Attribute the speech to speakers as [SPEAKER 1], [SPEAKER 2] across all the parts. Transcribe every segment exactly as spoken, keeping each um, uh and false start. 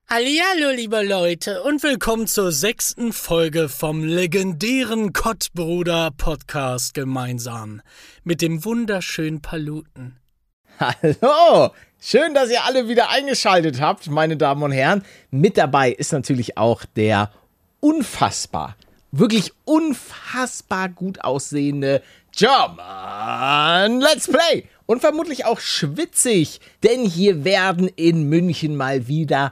[SPEAKER 1] Hallihallo, liebe Leute, und willkommen zur sechsten Folge vom legendären Kottbruder-Podcast gemeinsam mit dem wunderschönen Paluten.
[SPEAKER 2] Hallo, schön, dass ihr alle wieder eingeschaltet habt, meine Damen und Herren. Mit dabei ist natürlich auch der unfassbar, wirklich unfassbar gut aussehende German Let's Play. Und vermutlich auch schwitzig, denn hier werden in München mal wieder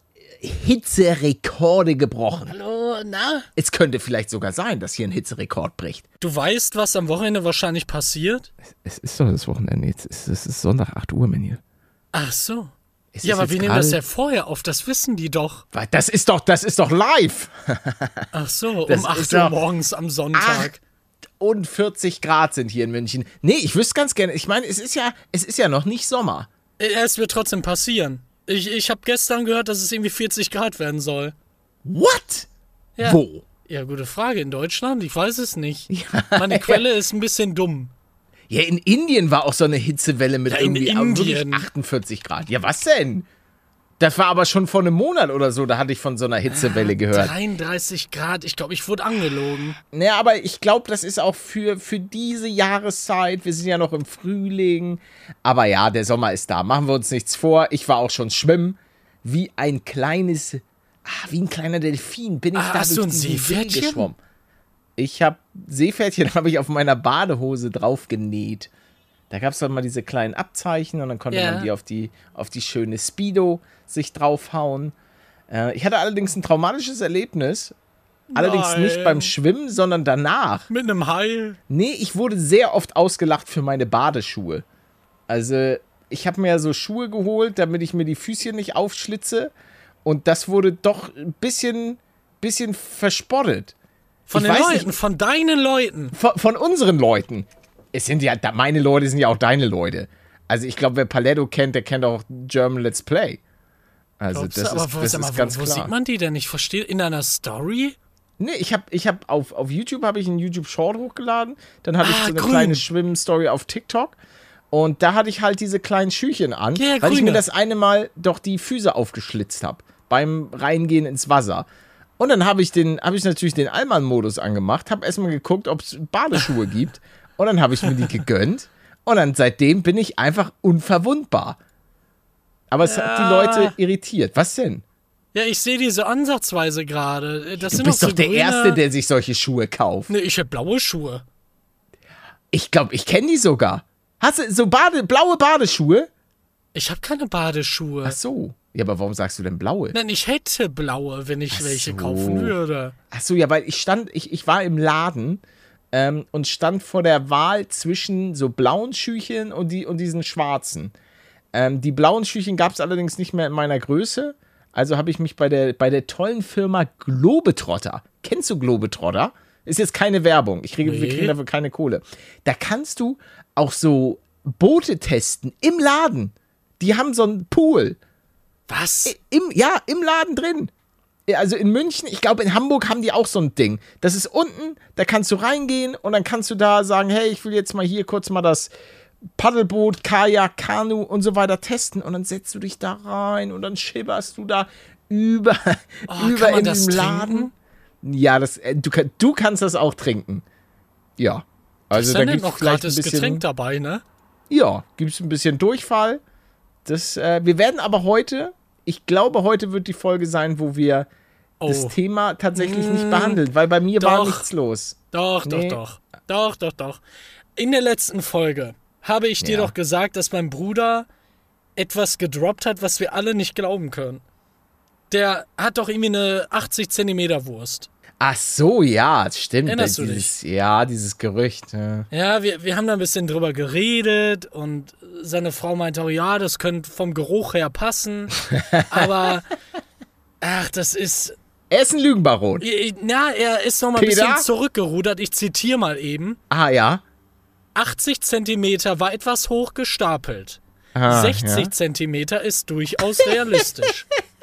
[SPEAKER 2] Hitzerekorde gebrochen.
[SPEAKER 1] Hallo, na?
[SPEAKER 2] Es könnte vielleicht sogar sein, dass hier ein Hitzerekord bricht.
[SPEAKER 1] Du weißt, was am Wochenende wahrscheinlich passiert?
[SPEAKER 3] Es ist doch das Wochenende. Jetzt ist, es ist Sonntag, acht Uhr, Manuel.
[SPEAKER 1] Ach so.
[SPEAKER 2] Es
[SPEAKER 1] Ja,
[SPEAKER 2] ist
[SPEAKER 1] aber
[SPEAKER 2] jetzt
[SPEAKER 1] wir nehmen das
[SPEAKER 2] gerade-
[SPEAKER 1] ja vorher auf, das wissen die doch.
[SPEAKER 2] Das ist doch, das ist doch live.
[SPEAKER 1] Ach so,
[SPEAKER 2] Das
[SPEAKER 1] um acht
[SPEAKER 2] ist
[SPEAKER 1] Uhr
[SPEAKER 2] doch-
[SPEAKER 1] morgens am Sonntag.
[SPEAKER 2] Und vierzig Grad sind hier in München. Nee, ich wüsste ganz gerne, ich meine, es ist ja, es ist ja noch nicht Sommer.
[SPEAKER 1] Ja, es wird trotzdem passieren. Ich, ich habe gestern gehört, dass es irgendwie vierzig Grad werden soll.
[SPEAKER 2] What?
[SPEAKER 1] Ja.
[SPEAKER 2] Wo?
[SPEAKER 1] Ja, gute Frage. In Deutschland? Ich weiß es nicht. Meine Quelle ist ein bisschen dumm.
[SPEAKER 2] Ja, in Indien war auch so eine Hitzewelle mit
[SPEAKER 1] Ja, in
[SPEAKER 2] irgendwie aber wirklich
[SPEAKER 1] Indien.
[SPEAKER 2] achtundvierzig Grad. Ja, was denn? Das war aber schon vor einem Monat oder so, da hatte ich von so einer Hitzewelle gehört.
[SPEAKER 1] dreiunddreißig Grad. Ich glaube, ich wurde angelogen.
[SPEAKER 2] Naja, aber ich glaube, das ist auch für, für diese Jahreszeit. Wir sind ja noch im Frühling. Aber ja, der Sommer ist da. Machen wir uns nichts vor. Ich war auch schon schwimmen. Wie ein kleines, ah, wie ein kleiner Delfin bin ich
[SPEAKER 1] Ah,
[SPEAKER 2] da
[SPEAKER 1] hast
[SPEAKER 2] durch
[SPEAKER 1] du ein
[SPEAKER 2] diesen See
[SPEAKER 1] Seepferdchen?
[SPEAKER 2] geschwommen. Ich habe Seepferdchen habe ich auf meiner Badehose drauf genäht. Da gab es dann mal diese kleinen Abzeichen und dann konnte
[SPEAKER 1] Ja.
[SPEAKER 2] man die auf die auf die schöne Speedo sich draufhauen. Äh, ich hatte allerdings ein traumatisches Erlebnis. Allerdings
[SPEAKER 1] Nein.
[SPEAKER 2] nicht beim Schwimmen, sondern danach.
[SPEAKER 1] Mit einem Hai.
[SPEAKER 2] Nee, ich wurde sehr oft ausgelacht für meine Badeschuhe. Also, ich habe mir ja so Schuhe geholt, damit ich mir die Füßchen nicht aufschlitze. Und das wurde doch ein bisschen, bisschen verspottet.
[SPEAKER 1] Von
[SPEAKER 2] Ich
[SPEAKER 1] den
[SPEAKER 2] weiß
[SPEAKER 1] Leuten,
[SPEAKER 2] nicht.
[SPEAKER 1] von deinen Leuten.
[SPEAKER 2] Von, von unseren Leuten. Es sind ja, da- meine Leute sind ja auch deine Leute. Also, ich glaube, wer Paletto kennt, der kennt auch German Let's Play. Also,
[SPEAKER 1] Glaubst
[SPEAKER 2] das
[SPEAKER 1] du? Aber
[SPEAKER 2] ist,
[SPEAKER 1] wo,
[SPEAKER 2] das
[SPEAKER 1] sag mal,
[SPEAKER 2] ist ganz
[SPEAKER 1] wo, wo
[SPEAKER 2] klar.
[SPEAKER 1] sieht man die denn? Ich verstehe, in einer Story?
[SPEAKER 2] Nee, ich habe ich hab auf, auf YouTube habe ich einen YouTube-Short hochgeladen. Dann hatte
[SPEAKER 1] Ah,
[SPEAKER 2] ich so eine
[SPEAKER 1] grün.
[SPEAKER 2] kleine Schwimm-Story auf TikTok. Und da hatte ich halt diese kleinen Schüchen an,
[SPEAKER 1] Ja,
[SPEAKER 2] weil ich
[SPEAKER 1] grüne.
[SPEAKER 2] mir das eine Mal doch die Füße aufgeschlitzt habe. Beim Reingehen ins Wasser. Und dann habe ich, den- hab ich natürlich den Allmann-Modus angemacht, habe erstmal geguckt, ob es Badeschuhe gibt. Und dann habe ich mir die gegönnt. Und dann seitdem bin ich einfach unverwundbar. Aber es hat die
[SPEAKER 1] Ja.
[SPEAKER 2] Leute irritiert. Was denn?
[SPEAKER 1] Ja, ich sehe diese ansatzweise gerade. Das
[SPEAKER 2] Du
[SPEAKER 1] sind
[SPEAKER 2] bist
[SPEAKER 1] doch
[SPEAKER 2] doch
[SPEAKER 1] so
[SPEAKER 2] der
[SPEAKER 1] grüne...
[SPEAKER 2] Erste, der sich solche Schuhe kauft.
[SPEAKER 1] Nee, ich habe blaue Schuhe.
[SPEAKER 2] Ich glaube, ich kenne die sogar. Hast du so Bade, blaue Badeschuhe?
[SPEAKER 1] Ich habe keine Badeschuhe.
[SPEAKER 2] Ach so. Ja, aber warum sagst du denn blaue?
[SPEAKER 1] Nein, ich hätte blaue, wenn ich
[SPEAKER 2] Ach
[SPEAKER 1] welche
[SPEAKER 2] so.
[SPEAKER 1] kaufen würde.
[SPEAKER 2] Ach so, ja, weil ich stand, ich, ich war im Laden ähm, und stand vor der Wahl zwischen so blauen Schüchen und, die, und diesen schwarzen. Ähm, die blauen Schüchen gab es allerdings nicht mehr in meiner Größe. Also habe ich mich bei der, bei der tollen Firma Globetrotter. Kennst du Globetrotter? Ist jetzt keine Werbung. Ich kriege, Wir
[SPEAKER 1] Nee.
[SPEAKER 2] kriegen dafür keine Kohle. Da kannst du auch so Boote testen im Laden. Die haben so einen Pool.
[SPEAKER 1] Was?
[SPEAKER 2] Im, ja, im Laden drin. Ja, also in München, ich glaube in Hamburg haben die auch so ein Ding. Das ist unten, da kannst du reingehen und dann kannst du da sagen, hey, ich will jetzt mal hier kurz mal das Paddelboot, Kajak, Kanu und so weiter testen und dann setzt du dich da rein und dann schibberst du da über,
[SPEAKER 1] Oh,
[SPEAKER 2] über
[SPEAKER 1] kann man
[SPEAKER 2] in
[SPEAKER 1] das
[SPEAKER 2] diesem
[SPEAKER 1] trinken?
[SPEAKER 2] Laden. Ja, das, äh, du, kann- du kannst das auch trinken. Ja. Also
[SPEAKER 1] ist
[SPEAKER 2] da
[SPEAKER 1] dann
[SPEAKER 2] gibt es
[SPEAKER 1] noch
[SPEAKER 2] vielleicht ein
[SPEAKER 1] gratis
[SPEAKER 2] bisschen,
[SPEAKER 1] Getränk dabei, ne?
[SPEAKER 2] ja, gibt es ein bisschen Durchfall. Das, äh, wir werden aber heute, ich glaube, heute wird die Folge sein, wo wir das
[SPEAKER 1] Oh.
[SPEAKER 2] Thema tatsächlich
[SPEAKER 1] Mm,
[SPEAKER 2] nicht behandeln, weil bei mir war
[SPEAKER 1] doch.
[SPEAKER 2] nichts los.
[SPEAKER 1] Doch,
[SPEAKER 2] Nee.
[SPEAKER 1] doch, doch. Doch, doch, doch. In der letzten Folge habe ich dir
[SPEAKER 2] Ja.
[SPEAKER 1] doch gesagt, dass mein Bruder etwas gedroppt hat, was wir alle nicht glauben können. Der hat doch irgendwie eine achtzig Zentimeter Wurst.
[SPEAKER 2] Ach so, ja, das stimmt.
[SPEAKER 1] Erinnerst du
[SPEAKER 2] dieses, Ja, dieses Gerücht. Ja.
[SPEAKER 1] Ja, wir, wir haben da ein bisschen drüber geredet und seine Frau meinte auch, ja, das könnte vom Geruch her passen. Aber, ach, das ist...
[SPEAKER 2] Er ist ein Lügenbaron.
[SPEAKER 1] Na, er ist noch mal ein
[SPEAKER 2] Peter?
[SPEAKER 1] bisschen zurückgerudert. Ich zitiere mal eben.
[SPEAKER 2] Ah, ja.
[SPEAKER 1] achtzig Zentimeter war etwas hoch gestapelt.
[SPEAKER 2] Ah,
[SPEAKER 1] sechzig
[SPEAKER 2] ja.
[SPEAKER 1] Zentimeter ist durchaus realistisch.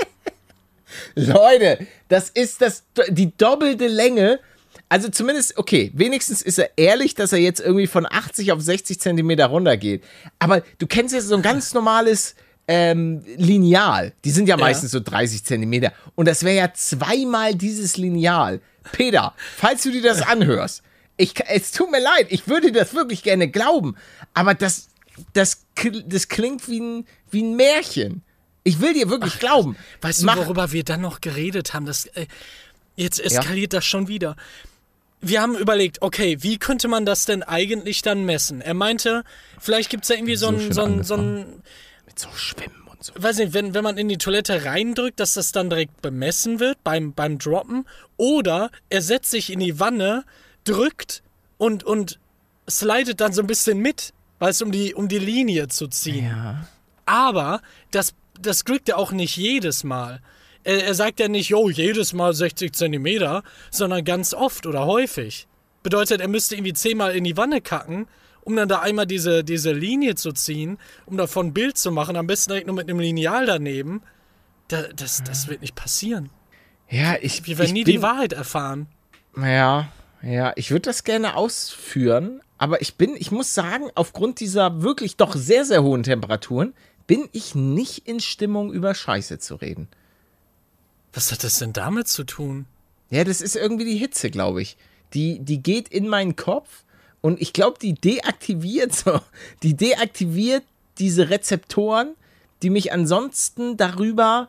[SPEAKER 2] Leute, das ist das, die doppelte Länge. Also zumindest, okay, wenigstens ist er ehrlich, dass er jetzt irgendwie von achtzig auf sechzig Zentimeter runtergeht. Aber du kennst jetzt so ein ganz normales ähm, Lineal. Die sind ja,
[SPEAKER 1] Ja.
[SPEAKER 2] meistens so dreißig Zentimeter. Und das wäre ja zweimal dieses Lineal. Peter, falls du dir das anhörst, ich, es tut mir leid, ich würde das wirklich gerne glauben, aber das, das, das klingt wie ein, wie ein Märchen. Ich will dir wirklich glauben.
[SPEAKER 1] Weißt du,
[SPEAKER 2] Mach-
[SPEAKER 1] worüber wir dann noch geredet haben? Das, äh, jetzt eskaliert das schon wieder. Wir haben überlegt, okay, wie könnte man das denn eigentlich dann messen? Er meinte, vielleicht gibt es da irgendwie so
[SPEAKER 2] So
[SPEAKER 1] ein,
[SPEAKER 2] schön
[SPEAKER 1] so ein, so ein,
[SPEAKER 2] Mit so Schwimmen und so.
[SPEAKER 1] weiß nicht, wenn, wenn man in die Toilette reindrückt, dass das dann direkt bemessen wird beim, beim Droppen. Oder er setzt sich in die Wanne, drückt und, und slidet dann so ein bisschen mit, weißt du, um die, um die Linie zu ziehen.
[SPEAKER 2] Ja.
[SPEAKER 1] Aber das, das kriegt er auch nicht jedes Mal. Er, er sagt ja nicht, jo, jedes Mal sechzig Zentimeter, sondern ganz oft oder häufig. Bedeutet, er müsste irgendwie zehnmal in die Wanne kacken, um dann da einmal diese, diese Linie zu ziehen, um davon ein Bild zu machen, am besten direkt nur mit einem Lineal daneben. Da, das, das wird nicht passieren.
[SPEAKER 2] Ja, ich,
[SPEAKER 1] Wir werden
[SPEAKER 2] ich
[SPEAKER 1] nie
[SPEAKER 2] bin,
[SPEAKER 1] die Wahrheit erfahren.
[SPEAKER 2] Ja, ja, ich würde das gerne ausführen, aber ich bin, ich muss sagen, aufgrund dieser wirklich doch sehr, sehr hohen Temperaturen, bin ich nicht in Stimmung, über Scheiße zu reden.
[SPEAKER 1] Was hat das denn damit zu tun?
[SPEAKER 2] Ja, das ist irgendwie die Hitze, glaube ich. Die, die geht in meinen Kopf und ich glaube, die deaktiviert so, die deaktiviert diese Rezeptoren, die mich ansonsten darüber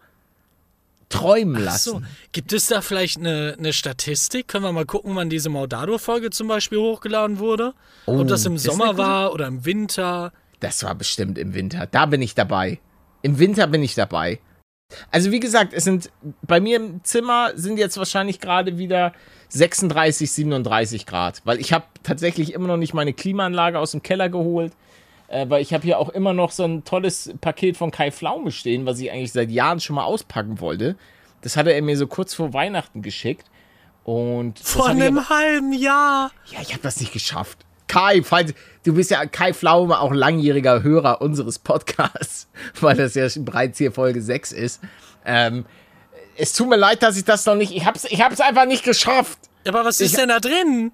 [SPEAKER 2] träumen
[SPEAKER 1] Ach so,
[SPEAKER 2] lassen.
[SPEAKER 1] gibt es da vielleicht eine, eine Statistik? Können wir mal gucken, wann diese Maudado-Folge zum Beispiel hochgeladen wurde?
[SPEAKER 2] Oh,
[SPEAKER 1] Ob das im
[SPEAKER 2] das ist eine
[SPEAKER 1] Sommer
[SPEAKER 2] gute-
[SPEAKER 1] war oder im Winter?
[SPEAKER 2] Das war bestimmt im Winter. Da bin ich dabei. Im Winter bin ich dabei. Also wie gesagt, es sind bei mir im Zimmer sind jetzt wahrscheinlich gerade wieder sechsunddreißig, siebenunddreißig Grad, weil ich habe tatsächlich immer noch nicht meine Klimaanlage aus dem Keller geholt, äh, weil ich habe hier auch immer noch so ein tolles Paket von Kai Pflaume stehen, was ich eigentlich seit Jahren schon mal auspacken wollte. Das hatte er mir so kurz vor Weihnachten geschickt und das
[SPEAKER 1] Vor
[SPEAKER 2] hab ich aber-
[SPEAKER 1] einem halben Jahr.
[SPEAKER 2] ja, ich habe das nicht geschafft. Kai, falls, du bist ja Kai Pflaume, auch langjähriger Hörer unseres Podcasts, weil das ja schon bereits hier Folge sechs ist. Ähm, es tut mir leid, dass ich das noch nicht, ich hab's, ich hab's einfach nicht geschafft.
[SPEAKER 1] Aber was ist
[SPEAKER 2] Ich-
[SPEAKER 1] denn da drin?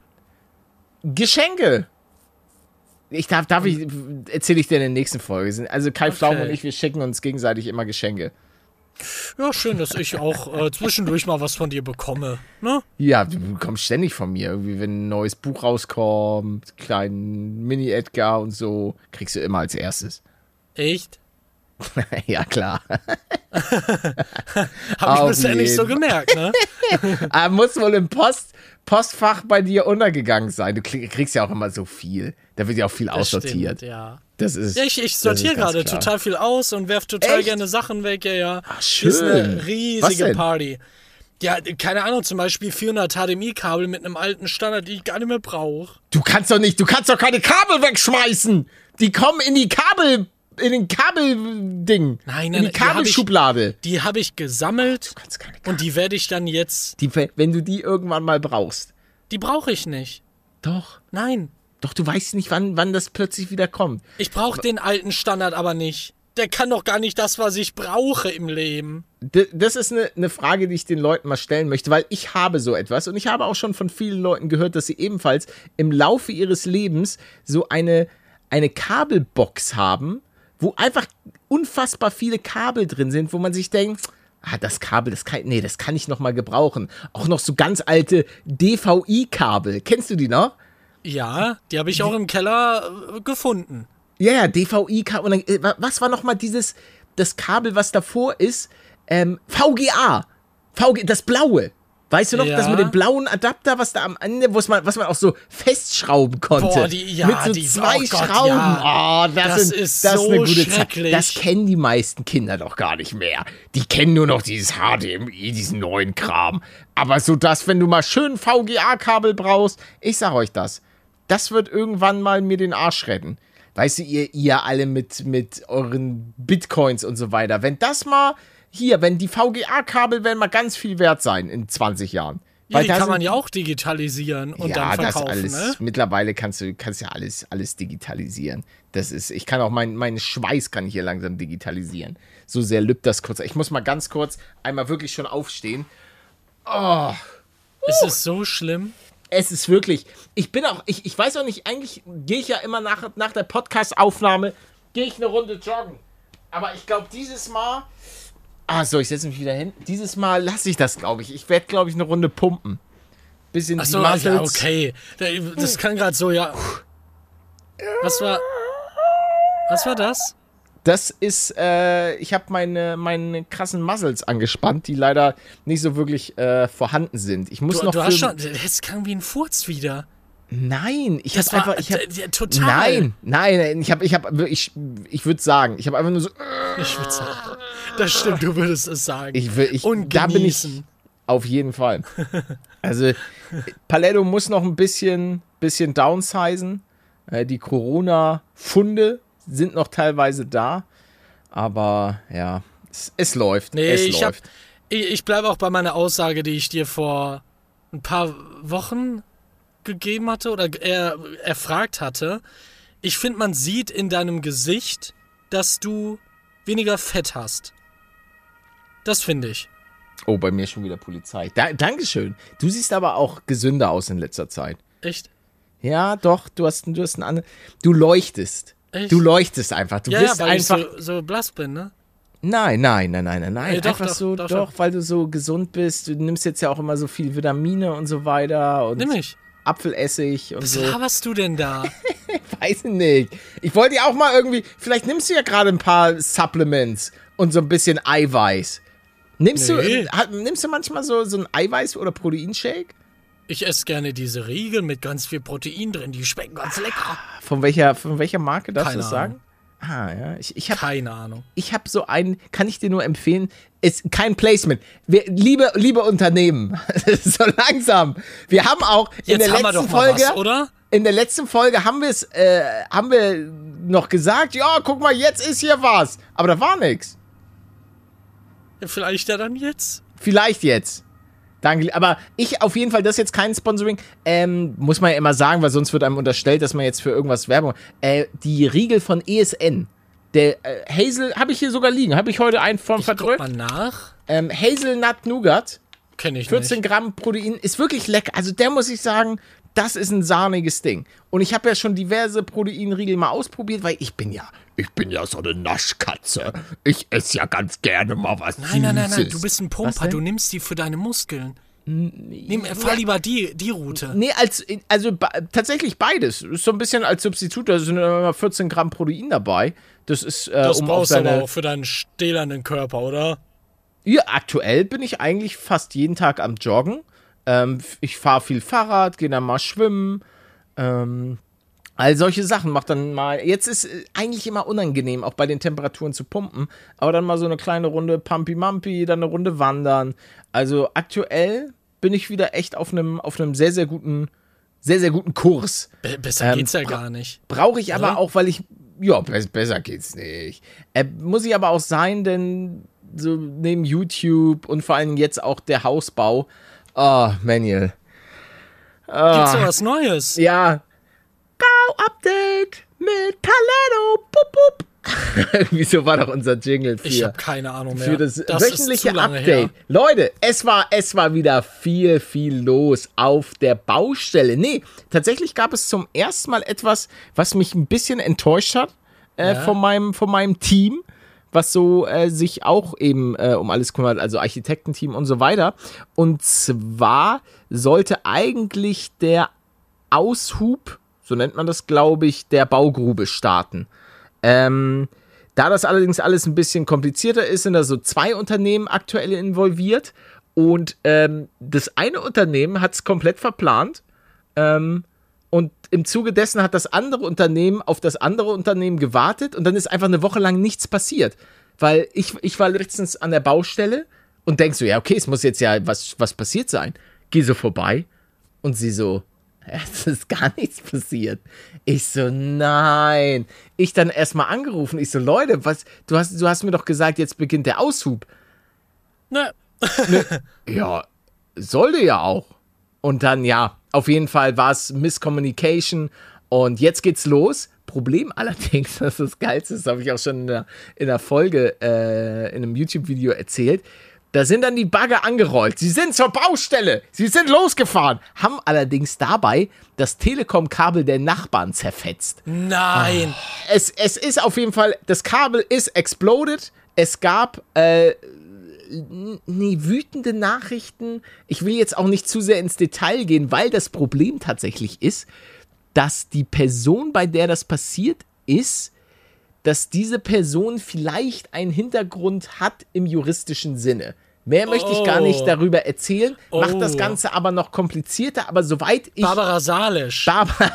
[SPEAKER 2] Geschenke. Ich darf, darf ich, erzähle ich dir in der nächsten Folge. Also Kai Pflaume
[SPEAKER 1] Okay.
[SPEAKER 2] und ich, wir schicken uns gegenseitig immer Geschenke.
[SPEAKER 1] Ja, schön, dass ich auch äh, zwischendurch mal was von dir bekomme. Ne?
[SPEAKER 2] Ja, du bekommst ständig von mir. Irgendwie, wenn ein neues Buch rauskommt, kleinen Mini-Edgar und so, kriegst du immer als erstes.
[SPEAKER 1] Echt?
[SPEAKER 2] Ja, klar.
[SPEAKER 1] Hab ich
[SPEAKER 2] Auf
[SPEAKER 1] bisher nicht so
[SPEAKER 2] jeden
[SPEAKER 1] gemerkt, ne?
[SPEAKER 2] Aber muss wohl im Post, Postfach bei dir untergegangen sein. Du krie- kriegst ja auch immer so viel. Da wird ja auch viel
[SPEAKER 1] Das
[SPEAKER 2] aussortiert.
[SPEAKER 1] stimmt, ja.
[SPEAKER 2] Das ist.
[SPEAKER 1] Ja, ich, ich
[SPEAKER 2] das
[SPEAKER 1] sortiere
[SPEAKER 2] ist ganz
[SPEAKER 1] gerade
[SPEAKER 2] klar.
[SPEAKER 1] total viel aus und werf total
[SPEAKER 2] Echt?
[SPEAKER 1] gerne Sachen weg, ja, ja.
[SPEAKER 2] Ach,
[SPEAKER 1] Ist eine
[SPEAKER 2] schön. Was
[SPEAKER 1] riesige
[SPEAKER 2] denn?
[SPEAKER 1] Party. Ja, keine Ahnung, zum Beispiel vierhundert H D M I-Kabel mit einem alten Standard, die ich gar nicht mehr brauche.
[SPEAKER 2] Du kannst doch nicht, du kannst doch keine Kabel wegschmeißen. Die kommen in die Kabel, in den Kabelding.
[SPEAKER 1] Nein,
[SPEAKER 2] in
[SPEAKER 1] nein,
[SPEAKER 2] die
[SPEAKER 1] die hab ich-
[SPEAKER 2] Kabelschublade.
[SPEAKER 1] Die habe ich gesammelt
[SPEAKER 2] Du kannst keine
[SPEAKER 1] und die werde ich dann jetzt.
[SPEAKER 2] Die, wenn du die irgendwann mal brauchst.
[SPEAKER 1] Die brauche ich nicht.
[SPEAKER 2] Doch.
[SPEAKER 1] Nein.
[SPEAKER 2] Doch, du weißt nicht, wann, wann das plötzlich wieder kommt.
[SPEAKER 1] Ich brauche den alten Standard aber nicht. Der kann doch gar nicht das, was ich brauche im Leben.
[SPEAKER 2] D- Das ist eine, eine Frage, die ich den Leuten mal stellen möchte, weil ich habe so etwas und ich habe auch schon von vielen Leuten gehört, dass sie ebenfalls im Laufe ihres Lebens so eine, eine Kabelbox haben, wo einfach unfassbar viele Kabel drin sind, wo man sich denkt, ah, das Kabel, das kann, nee, das kann ich noch mal gebrauchen. Auch noch so ganz alte D V I-Kabel. Kennst du die noch?
[SPEAKER 1] Ja, die habe ich auch im Keller äh, gefunden.
[SPEAKER 2] Ja, ja, D V I-Kabel. Und dann, äh, was war noch mal dieses, das Kabel, was davor ist? Ähm, V G A. V G, das blaue. Weißt du noch,
[SPEAKER 1] Ja.
[SPEAKER 2] das mit dem blauen Adapter, was da am Ende, was man, was man auch so festschrauben konnte.
[SPEAKER 1] Boah, die- ja,
[SPEAKER 2] mit so
[SPEAKER 1] die-
[SPEAKER 2] zwei
[SPEAKER 1] oh Gott,
[SPEAKER 2] Schrauben.
[SPEAKER 1] ja.
[SPEAKER 2] Oh, das,
[SPEAKER 1] Das
[SPEAKER 2] sind,
[SPEAKER 1] ist
[SPEAKER 2] das
[SPEAKER 1] so
[SPEAKER 2] eine gute Zeit.
[SPEAKER 1] schrecklich.
[SPEAKER 2] Das kennen die meisten Kinder doch gar nicht mehr. Die kennen nur noch dieses H D M I, diesen neuen Kram. Aber so das, wenn du mal schön V G A-Kabel brauchst, ich sag euch das, das wird irgendwann mal mir den Arsch retten. Weißt du, ihr, ihr alle mit, mit euren Bitcoins und so weiter. Wenn das mal, hier, wenn die V G A-Kabel werden mal ganz viel wert sein in zwanzig Jahren.
[SPEAKER 1] Ja,
[SPEAKER 2] Weil
[SPEAKER 1] die
[SPEAKER 2] da
[SPEAKER 1] kann
[SPEAKER 2] sind-
[SPEAKER 1] man ja auch digitalisieren und
[SPEAKER 2] ja,
[SPEAKER 1] dann
[SPEAKER 2] das
[SPEAKER 1] verkaufen,
[SPEAKER 2] alles.
[SPEAKER 1] ne?
[SPEAKER 2] Mittlerweile kannst du kannst ja alles, alles digitalisieren. Das ist, ich kann auch meinen meinen Schweiß kann ich hier langsam digitalisieren. So sehr lübt das kurz. Ich muss mal ganz kurz einmal wirklich schon aufstehen. Oh,
[SPEAKER 1] Ist es so schlimm?
[SPEAKER 2] es ist wirklich. Ich bin auch, ich, ich weiß auch nicht, eigentlich gehe ich ja immer nach, nach der Podcast-Aufnahme, gehe ich eine Runde joggen. Aber ich glaube, dieses Mal. Ah, so, ich setze mich wieder hin. Dieses Mal lasse ich das, glaube ich. Ich werde, glaube ich, eine Runde pumpen. Bisschen
[SPEAKER 1] Ach
[SPEAKER 2] die
[SPEAKER 1] so,
[SPEAKER 2] Muscles.
[SPEAKER 1] ja, okay. Das kann gerade so, ja. Was war. Was war das?
[SPEAKER 2] Das ist, äh, ich habe meine, meine krassen Muscles angespannt, die leider nicht so wirklich äh, vorhanden sind. Ich muss
[SPEAKER 1] Du,
[SPEAKER 2] noch
[SPEAKER 1] du hast
[SPEAKER 2] für-
[SPEAKER 1] schon. Das klang wie ein Furz wieder.
[SPEAKER 2] Nein, ich
[SPEAKER 1] Das
[SPEAKER 2] habe
[SPEAKER 1] war
[SPEAKER 2] einfach, ich habe,
[SPEAKER 1] d- d- total.
[SPEAKER 2] nein, nein, nein, ich habe, ich habe, ich, ich würde sagen, ich habe einfach nur so,
[SPEAKER 1] Ich würde sagen. Das stimmt, du würdest es sagen.
[SPEAKER 2] ich will, ich,
[SPEAKER 1] Und
[SPEAKER 2] da bin ich
[SPEAKER 1] genießen.
[SPEAKER 2] auf jeden Fall. Also Paletto muss noch ein bisschen, bisschen downsizen. Äh, die Corona-Funde sind noch teilweise da, aber ja, es, es läuft.
[SPEAKER 1] Nee,
[SPEAKER 2] es
[SPEAKER 1] ich, hab,
[SPEAKER 2] läuft.
[SPEAKER 1] ich, ich bleibe auch bei meiner Aussage, die ich dir vor ein paar Wochen gegeben hatte oder er, erfragt hatte. Ich finde, man sieht in deinem Gesicht, dass du weniger Fett hast. Das finde ich.
[SPEAKER 2] Oh, bei mir schon wieder Polizei. Da, Dankeschön. Du siehst aber auch gesünder aus in letzter Zeit.
[SPEAKER 1] Echt?
[SPEAKER 2] Ja, doch, du hast, du hast einen anderen. Du leuchtest.
[SPEAKER 1] Echt?
[SPEAKER 2] Du leuchtest einfach. Du
[SPEAKER 1] Ja, ja,
[SPEAKER 2] bist
[SPEAKER 1] weil
[SPEAKER 2] einfach.
[SPEAKER 1] ich so, so blass bin, ne?
[SPEAKER 2] Nein, nein, nein, nein, nein, nein.
[SPEAKER 1] Nee, doch,
[SPEAKER 2] einfach
[SPEAKER 1] doch,
[SPEAKER 2] so,
[SPEAKER 1] doch,
[SPEAKER 2] doch,
[SPEAKER 1] doch.
[SPEAKER 2] weil du so gesund bist. Du nimmst jetzt ja auch immer so viel Vitamine und so weiter und
[SPEAKER 1] Nimm mich.
[SPEAKER 2] Apfelessig und
[SPEAKER 1] Was
[SPEAKER 2] so.
[SPEAKER 1] laberst du denn da?
[SPEAKER 2] Weiß ich nicht. Ich wollte ja auch mal irgendwie. Vielleicht nimmst du ja gerade ein paar Supplements und so ein bisschen Eiweiß. Nimmst
[SPEAKER 1] Nee.
[SPEAKER 2] du, ha- nimmst du manchmal so, so ein Eiweiß- oder Proteinshake?
[SPEAKER 1] Ich esse gerne diese Riegel mit ganz viel Protein drin. Die schmecken ganz lecker.
[SPEAKER 2] Von welcher, von welcher Marke darfst du
[SPEAKER 1] Keine
[SPEAKER 2] das sagen? Ah, ja. Ich, ich habe
[SPEAKER 1] Keine Ahnung.
[SPEAKER 2] ich hab so einen, kann ich dir nur empfehlen, ist kein Placement. Wir, liebe, liebe Unternehmen, so langsam. Wir haben auch in
[SPEAKER 1] Jetzt
[SPEAKER 2] der
[SPEAKER 1] haben wir
[SPEAKER 2] letzten
[SPEAKER 1] doch mal
[SPEAKER 2] Folge,
[SPEAKER 1] was, oder?
[SPEAKER 2] in der letzten Folge haben wir es, äh, haben wir noch gesagt, ja, guck mal, jetzt ist hier was. Aber da war nichts.
[SPEAKER 1] Ja, vielleicht ja dann jetzt.
[SPEAKER 2] Vielleicht jetzt. Danke, aber ich auf jeden Fall, das ist jetzt kein Sponsoring, ähm, muss man ja immer sagen, weil sonst wird einem unterstellt, dass man jetzt für irgendwas Werbung, äh, die Riegel von E S N, der äh, Hazel, habe ich hier sogar liegen, habe ich heute einen von
[SPEAKER 1] Ich guck
[SPEAKER 2] verdrückt,
[SPEAKER 1] mal nach.
[SPEAKER 2] ähm, Hazelnut Nougat,
[SPEAKER 1] Kenn ich
[SPEAKER 2] vierzehn
[SPEAKER 1] nicht.
[SPEAKER 2] Gramm Protein, ist wirklich lecker, also der muss ich sagen, das ist ein sahniges Ding. Und ich habe ja schon diverse Proteinriegel mal ausprobiert, weil ich bin ja, ich bin ja so eine Naschkatze. Ich esse ja ganz gerne mal was
[SPEAKER 1] Nein, nein, nein, nein,
[SPEAKER 2] Süßes.
[SPEAKER 1] du bist ein
[SPEAKER 2] Was
[SPEAKER 1] Pumper.
[SPEAKER 2] denn?
[SPEAKER 1] Du nimmst die für deine Muskeln. Nimm, fahr lieber die, die Route.
[SPEAKER 2] Nee, als, also be- tatsächlich beides. Ist so ein bisschen als Substitut, da sind immer vierzehn Gramm Protein dabei. Das ist, äh,
[SPEAKER 1] Das
[SPEAKER 2] um auf
[SPEAKER 1] brauchst du aber
[SPEAKER 2] seine...
[SPEAKER 1] auch für deinen stählernen Körper, oder?
[SPEAKER 2] Ja, aktuell bin ich eigentlich fast jeden Tag am Joggen. Ähm, f- ich fahre viel Fahrrad, gehe dann mal schwimmen. Ähm, all solche Sachen. Mach dann mal... Jetzt ist äh, eigentlich immer unangenehm, auch bei den Temperaturen zu pumpen. Aber dann mal so eine kleine Runde Pumpy-Mumpy, dann eine Runde wandern. Also aktuell bin ich wieder echt auf einem auf einem sehr, sehr guten, sehr, sehr guten Kurs.
[SPEAKER 1] Be besser
[SPEAKER 2] Ähm,
[SPEAKER 1] geht's ja
[SPEAKER 2] bra-
[SPEAKER 1] gar nicht.
[SPEAKER 2] Brauche ich aber
[SPEAKER 1] Oder?
[SPEAKER 2] auch, weil ich, ja, be besser geht's nicht. Äh, muss ich aber auch sein, denn so neben YouTube und vor allem jetzt auch der Hausbau. Oh, Manuel.
[SPEAKER 1] Gibt's da was Neues?
[SPEAKER 2] Ja. Bau-Update mit Paletto. Bup, bup. Irgendwie so war doch unser Jingle für,
[SPEAKER 1] Ich habe keine Ahnung mehr.
[SPEAKER 2] für das,
[SPEAKER 1] ist
[SPEAKER 2] wöchentliche
[SPEAKER 1] zu lange
[SPEAKER 2] Update.
[SPEAKER 1] her.
[SPEAKER 2] Leute, es war, es war wieder viel, viel los auf der Baustelle. Nee, tatsächlich gab es zum ersten Mal etwas, was mich ein bisschen enttäuscht hat äh,
[SPEAKER 1] Ja.
[SPEAKER 2] von, meinem, von meinem Team, was so äh, sich auch eben äh, um alles kümmert, also Architektenteam und so weiter. Und zwar sollte eigentlich der Aushub, so nennt man das, glaube ich, der Baugrube starten. Ähm, da das allerdings alles ein bisschen komplizierter ist, sind da so zwei Unternehmen aktuell involviert und ähm, das eine Unternehmen hat es komplett verplant ähm, und im Zuge dessen hat das andere Unternehmen auf das andere Unternehmen gewartet und dann ist einfach eine Woche lang nichts passiert, weil ich, ich war letztens an der Baustelle und denk so, ja okay, es muss jetzt ja was, was passiert sein. Geh so vorbei und sie so, es ist gar nichts passiert. Ich so, nein. Ich dann erstmal angerufen. Ich so, Leute, was, du hast, du hast mir doch gesagt, jetzt beginnt der Aushub.
[SPEAKER 1] Ne,
[SPEAKER 2] Ja, sollte ja auch. Und dann, ja, auf jeden Fall war es Miscommunication. Und jetzt geht's los. Problem allerdings, das ist das Geilste, das habe ich auch schon in der, in der Folge, äh, in einem YouTube-Video erzählt. Da sind dann die Bagger angerollt. Sie sind zur Baustelle. Sie sind losgefahren. Haben allerdings dabei das Telekom-Kabel der Nachbarn zerfetzt.
[SPEAKER 1] Nein.
[SPEAKER 2] Es, es ist auf jeden Fall, das Kabel ist exploded. Es gab, äh, nee, wütende Nachrichten. Ich will jetzt auch nicht zu sehr ins Detail gehen, weil das Problem tatsächlich ist, dass die Person, bei der das passiert ist, dass diese Person vielleicht einen Hintergrund hat im juristischen Sinne. Mehr möchte ich gar nicht darüber erzählen,
[SPEAKER 1] Oh.
[SPEAKER 2] macht das Ganze aber noch komplizierter, aber soweit ich...
[SPEAKER 1] Barbara Salisch.
[SPEAKER 2] Barbara...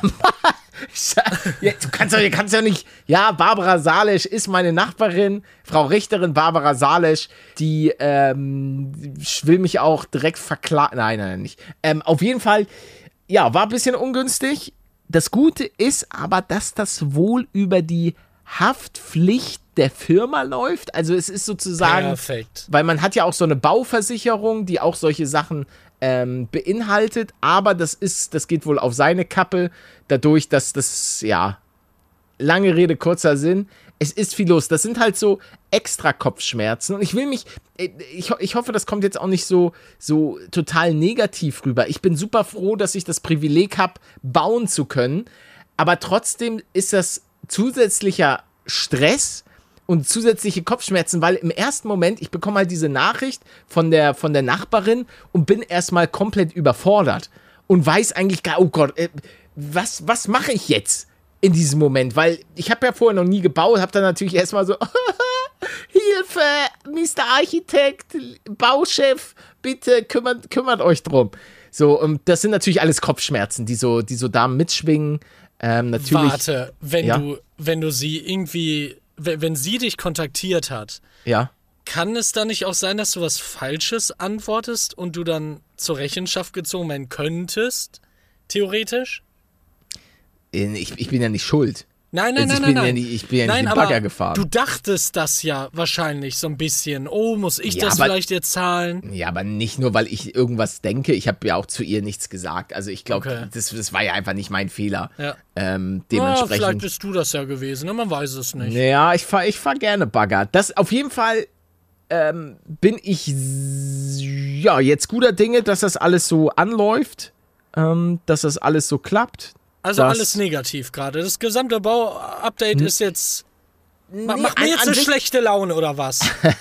[SPEAKER 2] ja, du kannst ja, du kannst ja nicht... Ja, Barbara Salisch ist meine Nachbarin, Frau Richterin Barbara Salisch, die ähm, will mich auch direkt verklagen. Nein, nein, nicht. Ähm, auf jeden Fall, ja, war ein bisschen ungünstig. Das Gute ist aber, dass das wohl über die Haftpflicht der Firma läuft. Also es ist sozusagen,
[SPEAKER 1] Perfekt.
[SPEAKER 2] weil man hat ja auch so eine Bauversicherung, die auch solche Sachen ähm, beinhaltet, aber das ist, das geht wohl auf seine Kappe, dadurch, dass das, ja, lange Rede, kurzer Sinn, es ist viel los. Das sind halt so extra Kopfschmerzen und ich will mich, ich, ich hoffe, das kommt jetzt auch nicht so, so total negativ rüber. Ich bin super froh, dass ich das Privileg habe, bauen zu können, aber trotzdem ist das zusätzlicher Stress und zusätzliche Kopfschmerzen, weil im ersten Moment, ich bekomme halt diese Nachricht von der, von der Nachbarin und bin erstmal komplett überfordert und weiß eigentlich gar, oh Gott, äh, was, was mache ich jetzt in diesem Moment? Weil ich habe ja vorher noch nie gebaut, habe dann natürlich erstmal so, Hilfe, Mister Architekt, Bauchef, bitte kümmert, kümmert euch drum. So, und das sind natürlich alles Kopfschmerzen, die so, die so da mitschwingen. Ähm, natürlich,
[SPEAKER 1] Warte, wenn
[SPEAKER 2] ja?
[SPEAKER 1] du, wenn du sie irgendwie, wenn, wenn sie dich kontaktiert hat,
[SPEAKER 2] Ja.
[SPEAKER 1] kann es dann nicht auch sein, dass du was Falsches antwortest und du dann zur Rechenschaft gezogen werden könntest? Theoretisch?
[SPEAKER 2] Ich, ich bin ja nicht schuld.
[SPEAKER 1] Nein, nein,
[SPEAKER 2] Also ich
[SPEAKER 1] nein,
[SPEAKER 2] bin
[SPEAKER 1] nein.
[SPEAKER 2] ja nicht, ich bin ja nicht
[SPEAKER 1] Nein,
[SPEAKER 2] mit
[SPEAKER 1] aber
[SPEAKER 2] Bagger gefahren.
[SPEAKER 1] du dachtest das ja wahrscheinlich so ein bisschen. Oh, muss ich
[SPEAKER 2] Ja,
[SPEAKER 1] das
[SPEAKER 2] aber-
[SPEAKER 1] vielleicht jetzt zahlen?
[SPEAKER 2] Ja, aber nicht nur, weil ich irgendwas denke. Ich habe ja auch zu ihr nichts gesagt. Also ich glaube,
[SPEAKER 1] Okay.
[SPEAKER 2] das, das war ja einfach nicht mein Fehler.
[SPEAKER 1] Ja.
[SPEAKER 2] Ähm,
[SPEAKER 1] Ah, vielleicht
[SPEAKER 2] dementsprechend.
[SPEAKER 1] bist du das ja gewesen, ne? Man weiß es nicht.
[SPEAKER 2] Ja, ich fahr, ich fahr gerne Bagger. Das auf jeden Fall ähm, bin ich s- ja jetzt guter Dinge, dass das alles so anläuft, ähm, dass das alles so klappt.
[SPEAKER 1] Also
[SPEAKER 2] das-
[SPEAKER 1] alles negativ gerade. Das gesamte Bau-Update ist jetzt. Ma
[SPEAKER 2] Nee,
[SPEAKER 1] macht mir
[SPEAKER 2] an-
[SPEAKER 1] jetzt
[SPEAKER 2] an
[SPEAKER 1] eine
[SPEAKER 2] sich-
[SPEAKER 1] schlechte Laune oder was?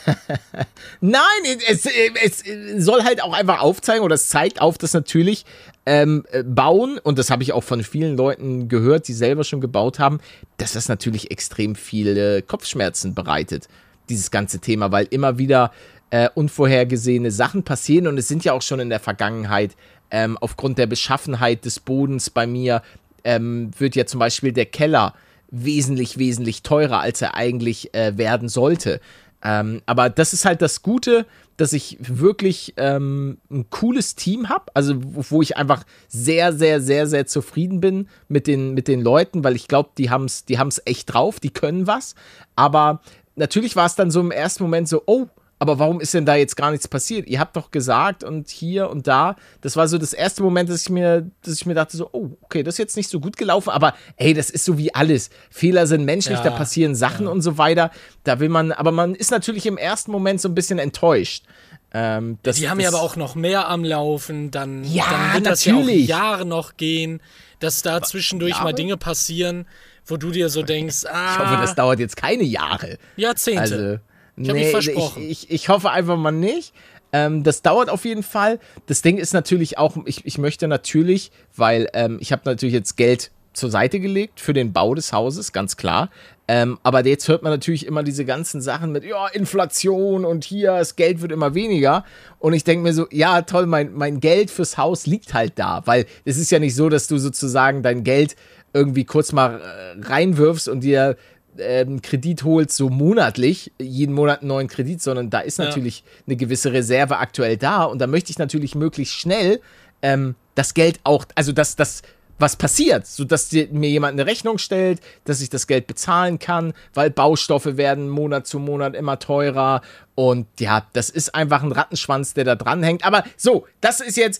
[SPEAKER 2] Nein, es, es soll halt auch einfach aufzeigen, oder es zeigt auf, dass natürlich ähm, Bauen, und das habe ich auch von vielen Leuten gehört, die selber schon gebaut haben, dass das natürlich extrem viele Kopfschmerzen bereitet, dieses ganze Thema, weil immer wieder äh, unvorhergesehene Sachen passieren und es sind ja auch schon in der Vergangenheit ähm, aufgrund der Beschaffenheit des Bodens bei mir ähm, wird ja zum Beispiel der Keller wesentlich, wesentlich teurer, als er eigentlich äh, werden sollte. Ähm, aber das ist halt das Gute, dass ich wirklich ähm, ein cooles Team habe, also wo, wo ich einfach sehr, sehr, sehr, sehr zufrieden bin mit den, mit den Leuten, weil ich glaube, die haben es die haben's echt drauf, die können was. Aber natürlich war es dann so im ersten Moment so, oh, aber warum ist denn da jetzt gar nichts passiert? Ihr habt doch gesagt und hier und da. Das war so das erste Moment, dass ich mir, dass ich mir dachte so, oh, okay, das ist jetzt nicht so gut gelaufen, aber ey, das ist so wie alles. Fehler sind menschlich,
[SPEAKER 1] Ja,
[SPEAKER 2] da passieren Sachen
[SPEAKER 1] ja.
[SPEAKER 2] und so weiter. Da will man, aber man ist natürlich im ersten Moment so ein bisschen enttäuscht. Ähm, das,
[SPEAKER 1] Die haben
[SPEAKER 2] das,
[SPEAKER 1] ja aber auch noch mehr am Laufen, dann,
[SPEAKER 2] Ja,
[SPEAKER 1] dann wird das
[SPEAKER 2] natürlich.
[SPEAKER 1] ja auch Jahre noch gehen, dass da zwischendurch
[SPEAKER 2] Jahre?
[SPEAKER 1] mal Dinge passieren, wo du dir so denkst, ah,
[SPEAKER 2] Ich hoffe, das dauert jetzt keine Jahre.
[SPEAKER 1] Jahrzehnte.
[SPEAKER 2] Also,
[SPEAKER 1] Ich hab mich
[SPEAKER 2] nee,
[SPEAKER 1] versprochen.
[SPEAKER 2] Ich, ich, ich hoffe einfach mal nicht. Ähm, das dauert auf jeden Fall. Das Ding ist natürlich auch, ich, ich möchte natürlich, weil ähm, ich habe natürlich jetzt Geld zur Seite gelegt für den Bau des Hauses, ganz klar. Ähm, aber jetzt hört man natürlich immer diese ganzen Sachen mit, ja, Inflation und hier, das Geld wird immer weniger. Und ich denke mir so, ja, toll, mein, mein Geld fürs Haus liegt halt da. Weil es ist ja nicht so, dass du sozusagen dein Geld irgendwie kurz mal äh, reinwirfst und dir ähm, Kredit holst, so monatlich, jeden Monat einen neuen Kredit, sondern da ist
[SPEAKER 1] Ja.
[SPEAKER 2] natürlich eine gewisse Reserve aktuell da und da möchte ich natürlich möglichst schnell ähm, das Geld auch, also dass das was passiert, sodass dir, mir jemand eine Rechnung stellt, dass ich das Geld bezahlen kann, weil Baustoffe werden Monat zu Monat immer teurer und ja, das ist einfach ein Rattenschwanz, der da dran hängt. Aber so, das ist jetzt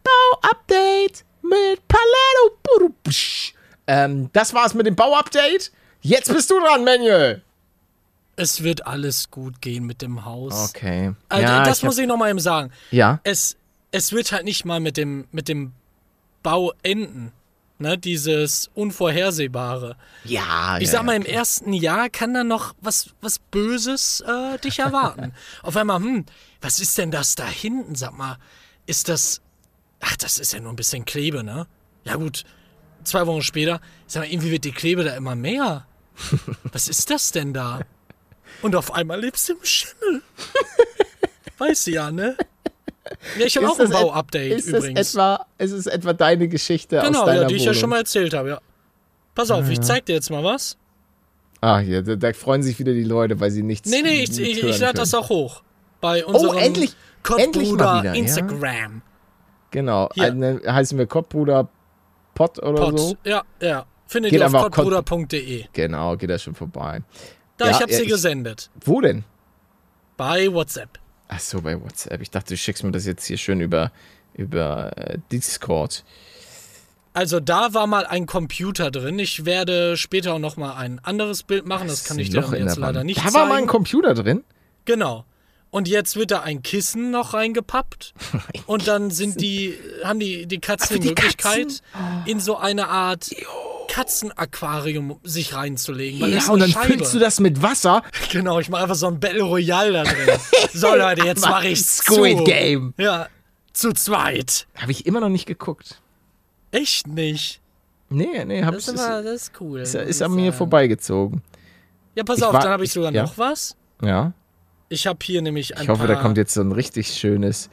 [SPEAKER 2] Bauupdate mit Paletto. Ähm, das war's mit dem Bauupdate. Jetzt bist du dran, Manuel.
[SPEAKER 1] Es wird alles gut gehen mit dem Haus.
[SPEAKER 2] Okay.
[SPEAKER 1] Also,
[SPEAKER 2] ja,
[SPEAKER 1] das
[SPEAKER 2] ich
[SPEAKER 1] muss
[SPEAKER 2] hab,
[SPEAKER 1] ich noch mal eben sagen.
[SPEAKER 2] Ja.
[SPEAKER 1] Es, es wird halt nicht mal mit dem, mit dem Bau enden. Ne? Dieses Unvorhersehbare.
[SPEAKER 2] Ja,
[SPEAKER 1] Ich
[SPEAKER 2] ja,
[SPEAKER 1] sag mal,
[SPEAKER 2] ja,
[SPEAKER 1] im ersten Jahr kann da noch was, was Böses äh, dich erwarten. Auf einmal, hm, was ist denn das da hinten? Sag mal, ist das. Ach, das ist ja nur ein bisschen Klebe, ne? Ja, gut. Zwei Wochen später, sag mal, irgendwie wird die Klebe da immer mehr. Was ist das denn da? Und auf einmal lebst du im Schimmel. Weißt du ja, ne? Ja, ich habe auch ein
[SPEAKER 2] das et-
[SPEAKER 1] Bau-Update
[SPEAKER 2] Ist
[SPEAKER 1] übrigens.
[SPEAKER 2] es etwa, ist es etwa deine Geschichte aus
[SPEAKER 1] Genau,
[SPEAKER 2] deiner
[SPEAKER 1] ja, die ich ja
[SPEAKER 2] Wohnung?
[SPEAKER 1] schon mal erzählt habe, ja. Pass auf, ich zeig dir jetzt mal was.
[SPEAKER 2] Ah, hier, da, da freuen sich wieder die Leute, weil sie nichts
[SPEAKER 1] Nee, nee, ich,
[SPEAKER 2] nicht
[SPEAKER 1] ich, ich
[SPEAKER 2] hören
[SPEAKER 1] lade das
[SPEAKER 2] können.
[SPEAKER 1] auch hoch. Bei unserem
[SPEAKER 2] endlich- endlich mal
[SPEAKER 1] Kottbruder
[SPEAKER 2] wieder, ja.
[SPEAKER 1] Instagram.
[SPEAKER 2] Genau,
[SPEAKER 1] Hier.
[SPEAKER 2] eine, heißen wir Kottbruder Pott oder
[SPEAKER 1] Pod.
[SPEAKER 2] so.
[SPEAKER 1] Ja, ja. Findet
[SPEAKER 2] Geht
[SPEAKER 1] ihr auf
[SPEAKER 2] einfach auf
[SPEAKER 1] kottbruder punkt de.
[SPEAKER 2] Genau, geht da schon vorbei.
[SPEAKER 1] Da,
[SPEAKER 2] Ja,
[SPEAKER 1] ich hab
[SPEAKER 2] ja,
[SPEAKER 1] sie
[SPEAKER 2] ich-
[SPEAKER 1] gesendet.
[SPEAKER 2] Wo denn?
[SPEAKER 1] Bei WhatsApp.
[SPEAKER 2] Ach so, bei WhatsApp. Ich dachte, du schickst mir das jetzt hier schön über, über äh, Discord.
[SPEAKER 1] Also da war mal ein Computer drin. Ich werde später auch noch mal ein anderes Bild machen. Das kann ich dir
[SPEAKER 2] Loch
[SPEAKER 1] dann
[SPEAKER 2] in
[SPEAKER 1] jetzt
[SPEAKER 2] der Wand.
[SPEAKER 1] leider nicht
[SPEAKER 2] Da
[SPEAKER 1] zeigen.
[SPEAKER 2] war mal ein Computer drin.
[SPEAKER 1] Genau. Und jetzt wird da ein Kissen noch reingepappt. Und dann sind die, haben die, die Katzen
[SPEAKER 2] Ach, für
[SPEAKER 1] die
[SPEAKER 2] die
[SPEAKER 1] Möglichkeit,
[SPEAKER 2] Katzen?
[SPEAKER 1] in so eine Art Katzenaquarium sich reinzulegen. Weil es
[SPEAKER 2] Ja, und
[SPEAKER 1] eine
[SPEAKER 2] dann
[SPEAKER 1] Scheibe.
[SPEAKER 2] füllst du das mit Wasser.
[SPEAKER 1] Genau, ich mache einfach so ein Battle Royale da drin. So Leute, jetzt mache ich
[SPEAKER 2] Squid
[SPEAKER 1] zu.
[SPEAKER 2] Game.
[SPEAKER 1] Ja, zu zweit.
[SPEAKER 2] Habe ich immer noch nicht geguckt.
[SPEAKER 1] Echt nicht.
[SPEAKER 2] Nee, nee, hab
[SPEAKER 1] Das
[SPEAKER 2] ich
[SPEAKER 1] ist, aber, das ist cool.
[SPEAKER 2] ist,
[SPEAKER 1] muss
[SPEAKER 2] ist
[SPEAKER 1] ich
[SPEAKER 2] an mir
[SPEAKER 1] sagen.
[SPEAKER 2] vorbeigezogen.
[SPEAKER 1] Ja, pass
[SPEAKER 2] Ich
[SPEAKER 1] auf,
[SPEAKER 2] war-
[SPEAKER 1] dann habe ich
[SPEAKER 2] ich-
[SPEAKER 1] sogar
[SPEAKER 2] ja.
[SPEAKER 1] noch was.
[SPEAKER 2] Ja.
[SPEAKER 1] Ich habe hier nämlich ein
[SPEAKER 2] Ich hoffe,
[SPEAKER 1] paar...
[SPEAKER 2] da kommt jetzt so ein richtig schönes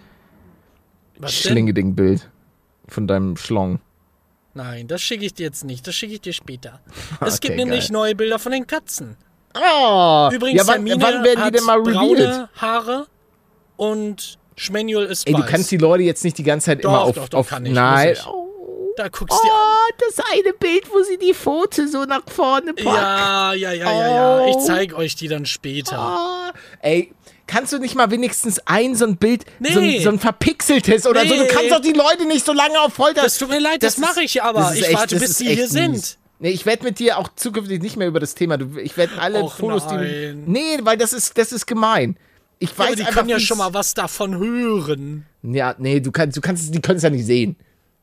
[SPEAKER 1] Was denn?
[SPEAKER 2] Schlingeding-Bild von deinem Schlong.
[SPEAKER 1] Nein, das schicke ich dir jetzt nicht. Das schicke ich dir später. Es
[SPEAKER 2] Okay,
[SPEAKER 1] gibt nämlich
[SPEAKER 2] geil.
[SPEAKER 1] neue Bilder von den Katzen.
[SPEAKER 2] Oh!
[SPEAKER 1] Übrigens,
[SPEAKER 2] ja, wann,
[SPEAKER 1] Hermine
[SPEAKER 2] wann werden die
[SPEAKER 1] hat
[SPEAKER 2] denn mal revealed?
[SPEAKER 1] braune Haare und Schmanuel ist
[SPEAKER 2] Ey,
[SPEAKER 1] weiß.
[SPEAKER 2] du kannst die Leute jetzt nicht die ganze Zeit
[SPEAKER 1] Doch,
[SPEAKER 2] immer auf...
[SPEAKER 1] doch, doch,
[SPEAKER 2] auf
[SPEAKER 1] kann ich,
[SPEAKER 2] Nein.
[SPEAKER 1] muss ich.
[SPEAKER 2] Oh,
[SPEAKER 1] Da guckst du dir an.
[SPEAKER 2] oh, das eine Bild, wo sie die Pfote so nach vorne packt.
[SPEAKER 1] Ja, ja, ja, ja, ja. Ich
[SPEAKER 2] Oh.
[SPEAKER 1] zeig euch die dann später.
[SPEAKER 2] Ah, ey, kannst du nicht mal wenigstens ein so ein Bild,
[SPEAKER 1] Nee.
[SPEAKER 2] so, ein, so ein verpixeltes oder so? Du
[SPEAKER 1] Nee.
[SPEAKER 2] kannst doch die Leute nicht so lange auf Folter...
[SPEAKER 1] Das tut mir leid, das,
[SPEAKER 2] ist-
[SPEAKER 1] mache ich aber.
[SPEAKER 2] das ist
[SPEAKER 1] Ich
[SPEAKER 2] echt-
[SPEAKER 1] warte,
[SPEAKER 2] das
[SPEAKER 1] bis
[SPEAKER 2] ist
[SPEAKER 1] sie
[SPEAKER 2] echt
[SPEAKER 1] hier sind.
[SPEAKER 2] mies. Nee, ich werde mit dir auch zukünftig nicht mehr über das Thema. Du, ich werde alle
[SPEAKER 1] Och,
[SPEAKER 2] Fotos, die
[SPEAKER 1] nein.
[SPEAKER 2] du... Nee, weil das ist, das ist gemein. Ich
[SPEAKER 1] Ja,
[SPEAKER 2] weiß
[SPEAKER 1] aber die
[SPEAKER 2] einfach
[SPEAKER 1] können ja
[SPEAKER 2] wie's-
[SPEAKER 1] schon mal was davon hören.
[SPEAKER 2] Ja, nee, du kannst, du kannst, die können es ja nicht sehen.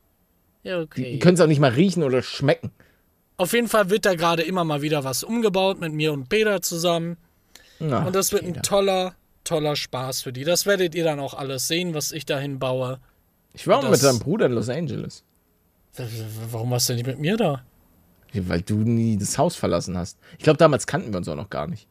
[SPEAKER 1] Ja,
[SPEAKER 2] Die
[SPEAKER 1] okay.
[SPEAKER 2] können es auch nicht mal riechen oder schmecken.
[SPEAKER 1] Auf jeden Fall wird da gerade immer mal wieder was umgebaut mit mir und Peter zusammen.
[SPEAKER 2] Na,
[SPEAKER 1] Und das wird ein
[SPEAKER 2] Peter.
[SPEAKER 1] toller, toller Spaß für die. Das werdet ihr dann auch alles sehen, was ich dahin baue.
[SPEAKER 2] Ich war auch
[SPEAKER 1] das-
[SPEAKER 2] mit deinem Bruder in Los Angeles.
[SPEAKER 1] W- w- Warum warst du nicht mit mir da?
[SPEAKER 2] Ja, weil du nie das Haus verlassen hast. Ich glaube, damals kannten wir uns auch noch gar nicht.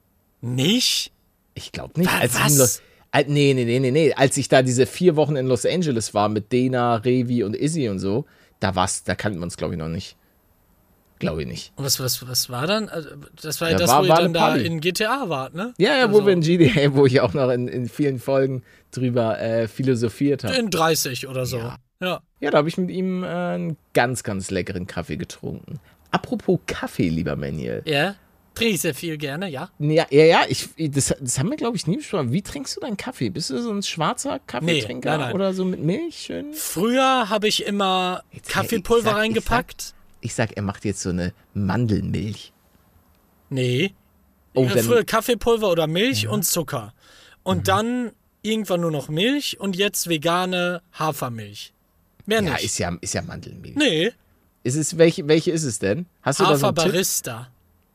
[SPEAKER 1] Nicht?
[SPEAKER 2] Ich glaube nicht.
[SPEAKER 1] Wa-
[SPEAKER 2] Als ich
[SPEAKER 1] was?
[SPEAKER 2] in Los, al- nee, nee, nee, nee, nee. Als ich da diese vier Wochen in Los Angeles war mit Dena, Revi und Izzy und so, da war's, da kannten wir uns, glaube ich, noch nicht. Glaube ich nicht.
[SPEAKER 1] Und was, was, was war dann? Also, das war ja
[SPEAKER 2] Ja,
[SPEAKER 1] das,
[SPEAKER 2] war-
[SPEAKER 1] wo ihr
[SPEAKER 2] war
[SPEAKER 1] dann
[SPEAKER 2] eine
[SPEAKER 1] da
[SPEAKER 2] Party.
[SPEAKER 1] in G T A wart, ne?
[SPEAKER 2] Ja, ja, wo
[SPEAKER 1] Also,
[SPEAKER 2] wir in G D A, wo ich auch noch in, in vielen Folgen drüber äh, philosophiert habe.
[SPEAKER 1] In dreißig oder so.
[SPEAKER 2] Ja.
[SPEAKER 1] Ja.
[SPEAKER 2] Ja, da habe ich mit ihm äh, einen ganz, ganz leckeren Kaffee getrunken. Apropos Kaffee, lieber Manuel.
[SPEAKER 1] Ja. Trinke ich sehr viel gerne, ja.
[SPEAKER 2] Ja, ja, ja ich, das, das haben wir, glaube ich, nie besprochen. Wie trinkst du deinen Kaffee? Bist du so ein schwarzer Kaffeetrinker
[SPEAKER 1] nein, nein.
[SPEAKER 2] oder so mit Milch? Schön?
[SPEAKER 1] Früher habe ich immer
[SPEAKER 2] Jetzt,
[SPEAKER 1] Kaffeepulver
[SPEAKER 2] ich sag- ich
[SPEAKER 1] reingepackt.
[SPEAKER 2] Ich sag, er macht jetzt so eine Mandelmilch.
[SPEAKER 1] Nee.
[SPEAKER 2] Oh,
[SPEAKER 1] Äh,
[SPEAKER 2] dann-
[SPEAKER 1] Früher Kaffeepulver oder Milch und Zucker. Und dann irgendwann nur noch Milch und jetzt vegane Hafermilch. Mehr
[SPEAKER 2] Ja,
[SPEAKER 1] nicht.
[SPEAKER 2] ist ja, ist ja Mandelmilch.
[SPEAKER 1] Nee,
[SPEAKER 2] Ist es, welche, welche ist es denn? Hast du da so
[SPEAKER 1] Hafer
[SPEAKER 2] einen Tipp?
[SPEAKER 1] Barista.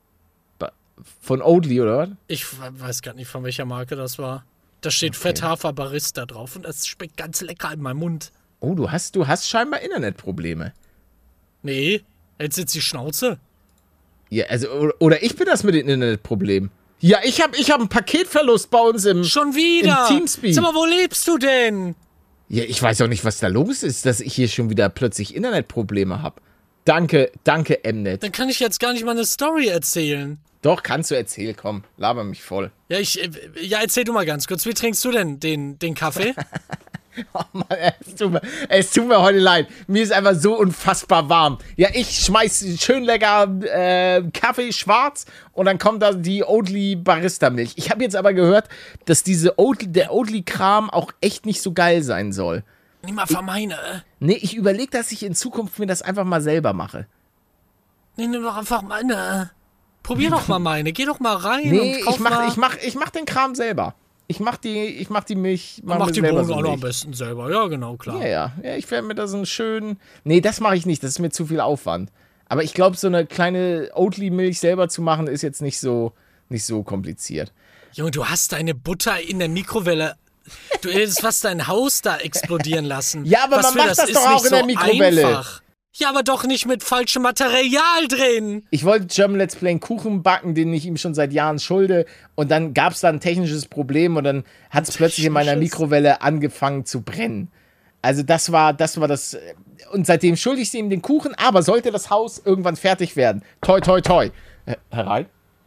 [SPEAKER 2] Von Oatly, oder was?
[SPEAKER 1] Ich weiß gar nicht, von welcher Marke das war. Da steht Fett Hafer Barista drauf und das schmeckt ganz lecker in meinem Mund.
[SPEAKER 2] Oh, du hast, du hast scheinbar Internetprobleme.
[SPEAKER 1] Nee, jetzt sitzt die Schnauze.
[SPEAKER 2] Ja, also, oder, oder ich bin das mit den Internetproblemen. Ja, ich habe ich hab einen Paketverlust bei uns im...
[SPEAKER 1] Schon wieder.
[SPEAKER 2] Im Teamspeak.
[SPEAKER 1] Sag mal, wo lebst du denn?
[SPEAKER 2] Ja, ich weiß auch nicht, was da los ist, dass ich hier schon wieder plötzlich Internetprobleme habe. Danke, danke, Mnet.
[SPEAKER 1] Dann kann ich jetzt gar nicht mal eine Story erzählen.
[SPEAKER 2] Doch, kannst du erzählen, komm, laber mich voll.
[SPEAKER 1] Ja, ich, äh, ja, erzähl du mal ganz kurz. Wie trinkst du denn den, den Kaffee?
[SPEAKER 2] Oh Mann, es tut, mir, es tut mir heute leid. Mir ist einfach so unfassbar warm. Ja, ich schmeiß schön lecker äh, Kaffee schwarz und dann kommt da die Oatly Barista Milch. Ich habe jetzt aber gehört, dass diese Oatly, der Oatly-Kram auch echt nicht so geil sein soll.
[SPEAKER 1] Nimm mal von meine.
[SPEAKER 2] Nee, ich überlege, dass ich in Zukunft mir das einfach mal selber mache.
[SPEAKER 1] Nee, nimm doch einfach meine. Probier doch mal meine. Geh doch mal rein
[SPEAKER 2] Nee,
[SPEAKER 1] und kauf
[SPEAKER 2] ich mach,
[SPEAKER 1] mal.
[SPEAKER 2] ich, mach, ich mach den Kram selber. Ich mach die, ich mach die Milch.
[SPEAKER 1] Mach, mach die
[SPEAKER 2] selber
[SPEAKER 1] Bohnen
[SPEAKER 2] so
[SPEAKER 1] auch noch am
[SPEAKER 2] Milch.
[SPEAKER 1] besten selber. Ja, genau, klar.
[SPEAKER 2] Ja, ja. ja ich werde mir da so einen schönen. Nee, das mache ich nicht. Das ist mir zu viel Aufwand. Aber ich glaube, so eine kleine Oatly-Milch selber zu machen, ist jetzt nicht so, nicht so kompliziert.
[SPEAKER 1] Junge, du hast deine Butter in der Mikrowelle. Du hättest fast dein Haus da explodieren lassen.
[SPEAKER 2] Ja, aber
[SPEAKER 1] Was
[SPEAKER 2] man
[SPEAKER 1] für,
[SPEAKER 2] macht das
[SPEAKER 1] ist
[SPEAKER 2] doch auch
[SPEAKER 1] nicht
[SPEAKER 2] in der
[SPEAKER 1] so
[SPEAKER 2] Mikrowelle.
[SPEAKER 1] Einfach. Ja, aber doch nicht mit falschem Material drin.
[SPEAKER 2] Ich wollte German Let's Play einen Kuchen backen, den ich ihm schon seit Jahren schulde. Und dann gab es da ein technisches Problem und dann hat es plötzlich in meiner Mikrowelle angefangen zu brennen. Also das war, das war das. Und seitdem schulde ich ihm den Kuchen, aber sollte das Haus irgendwann fertig werden, toi, toi, toi, äh, herein,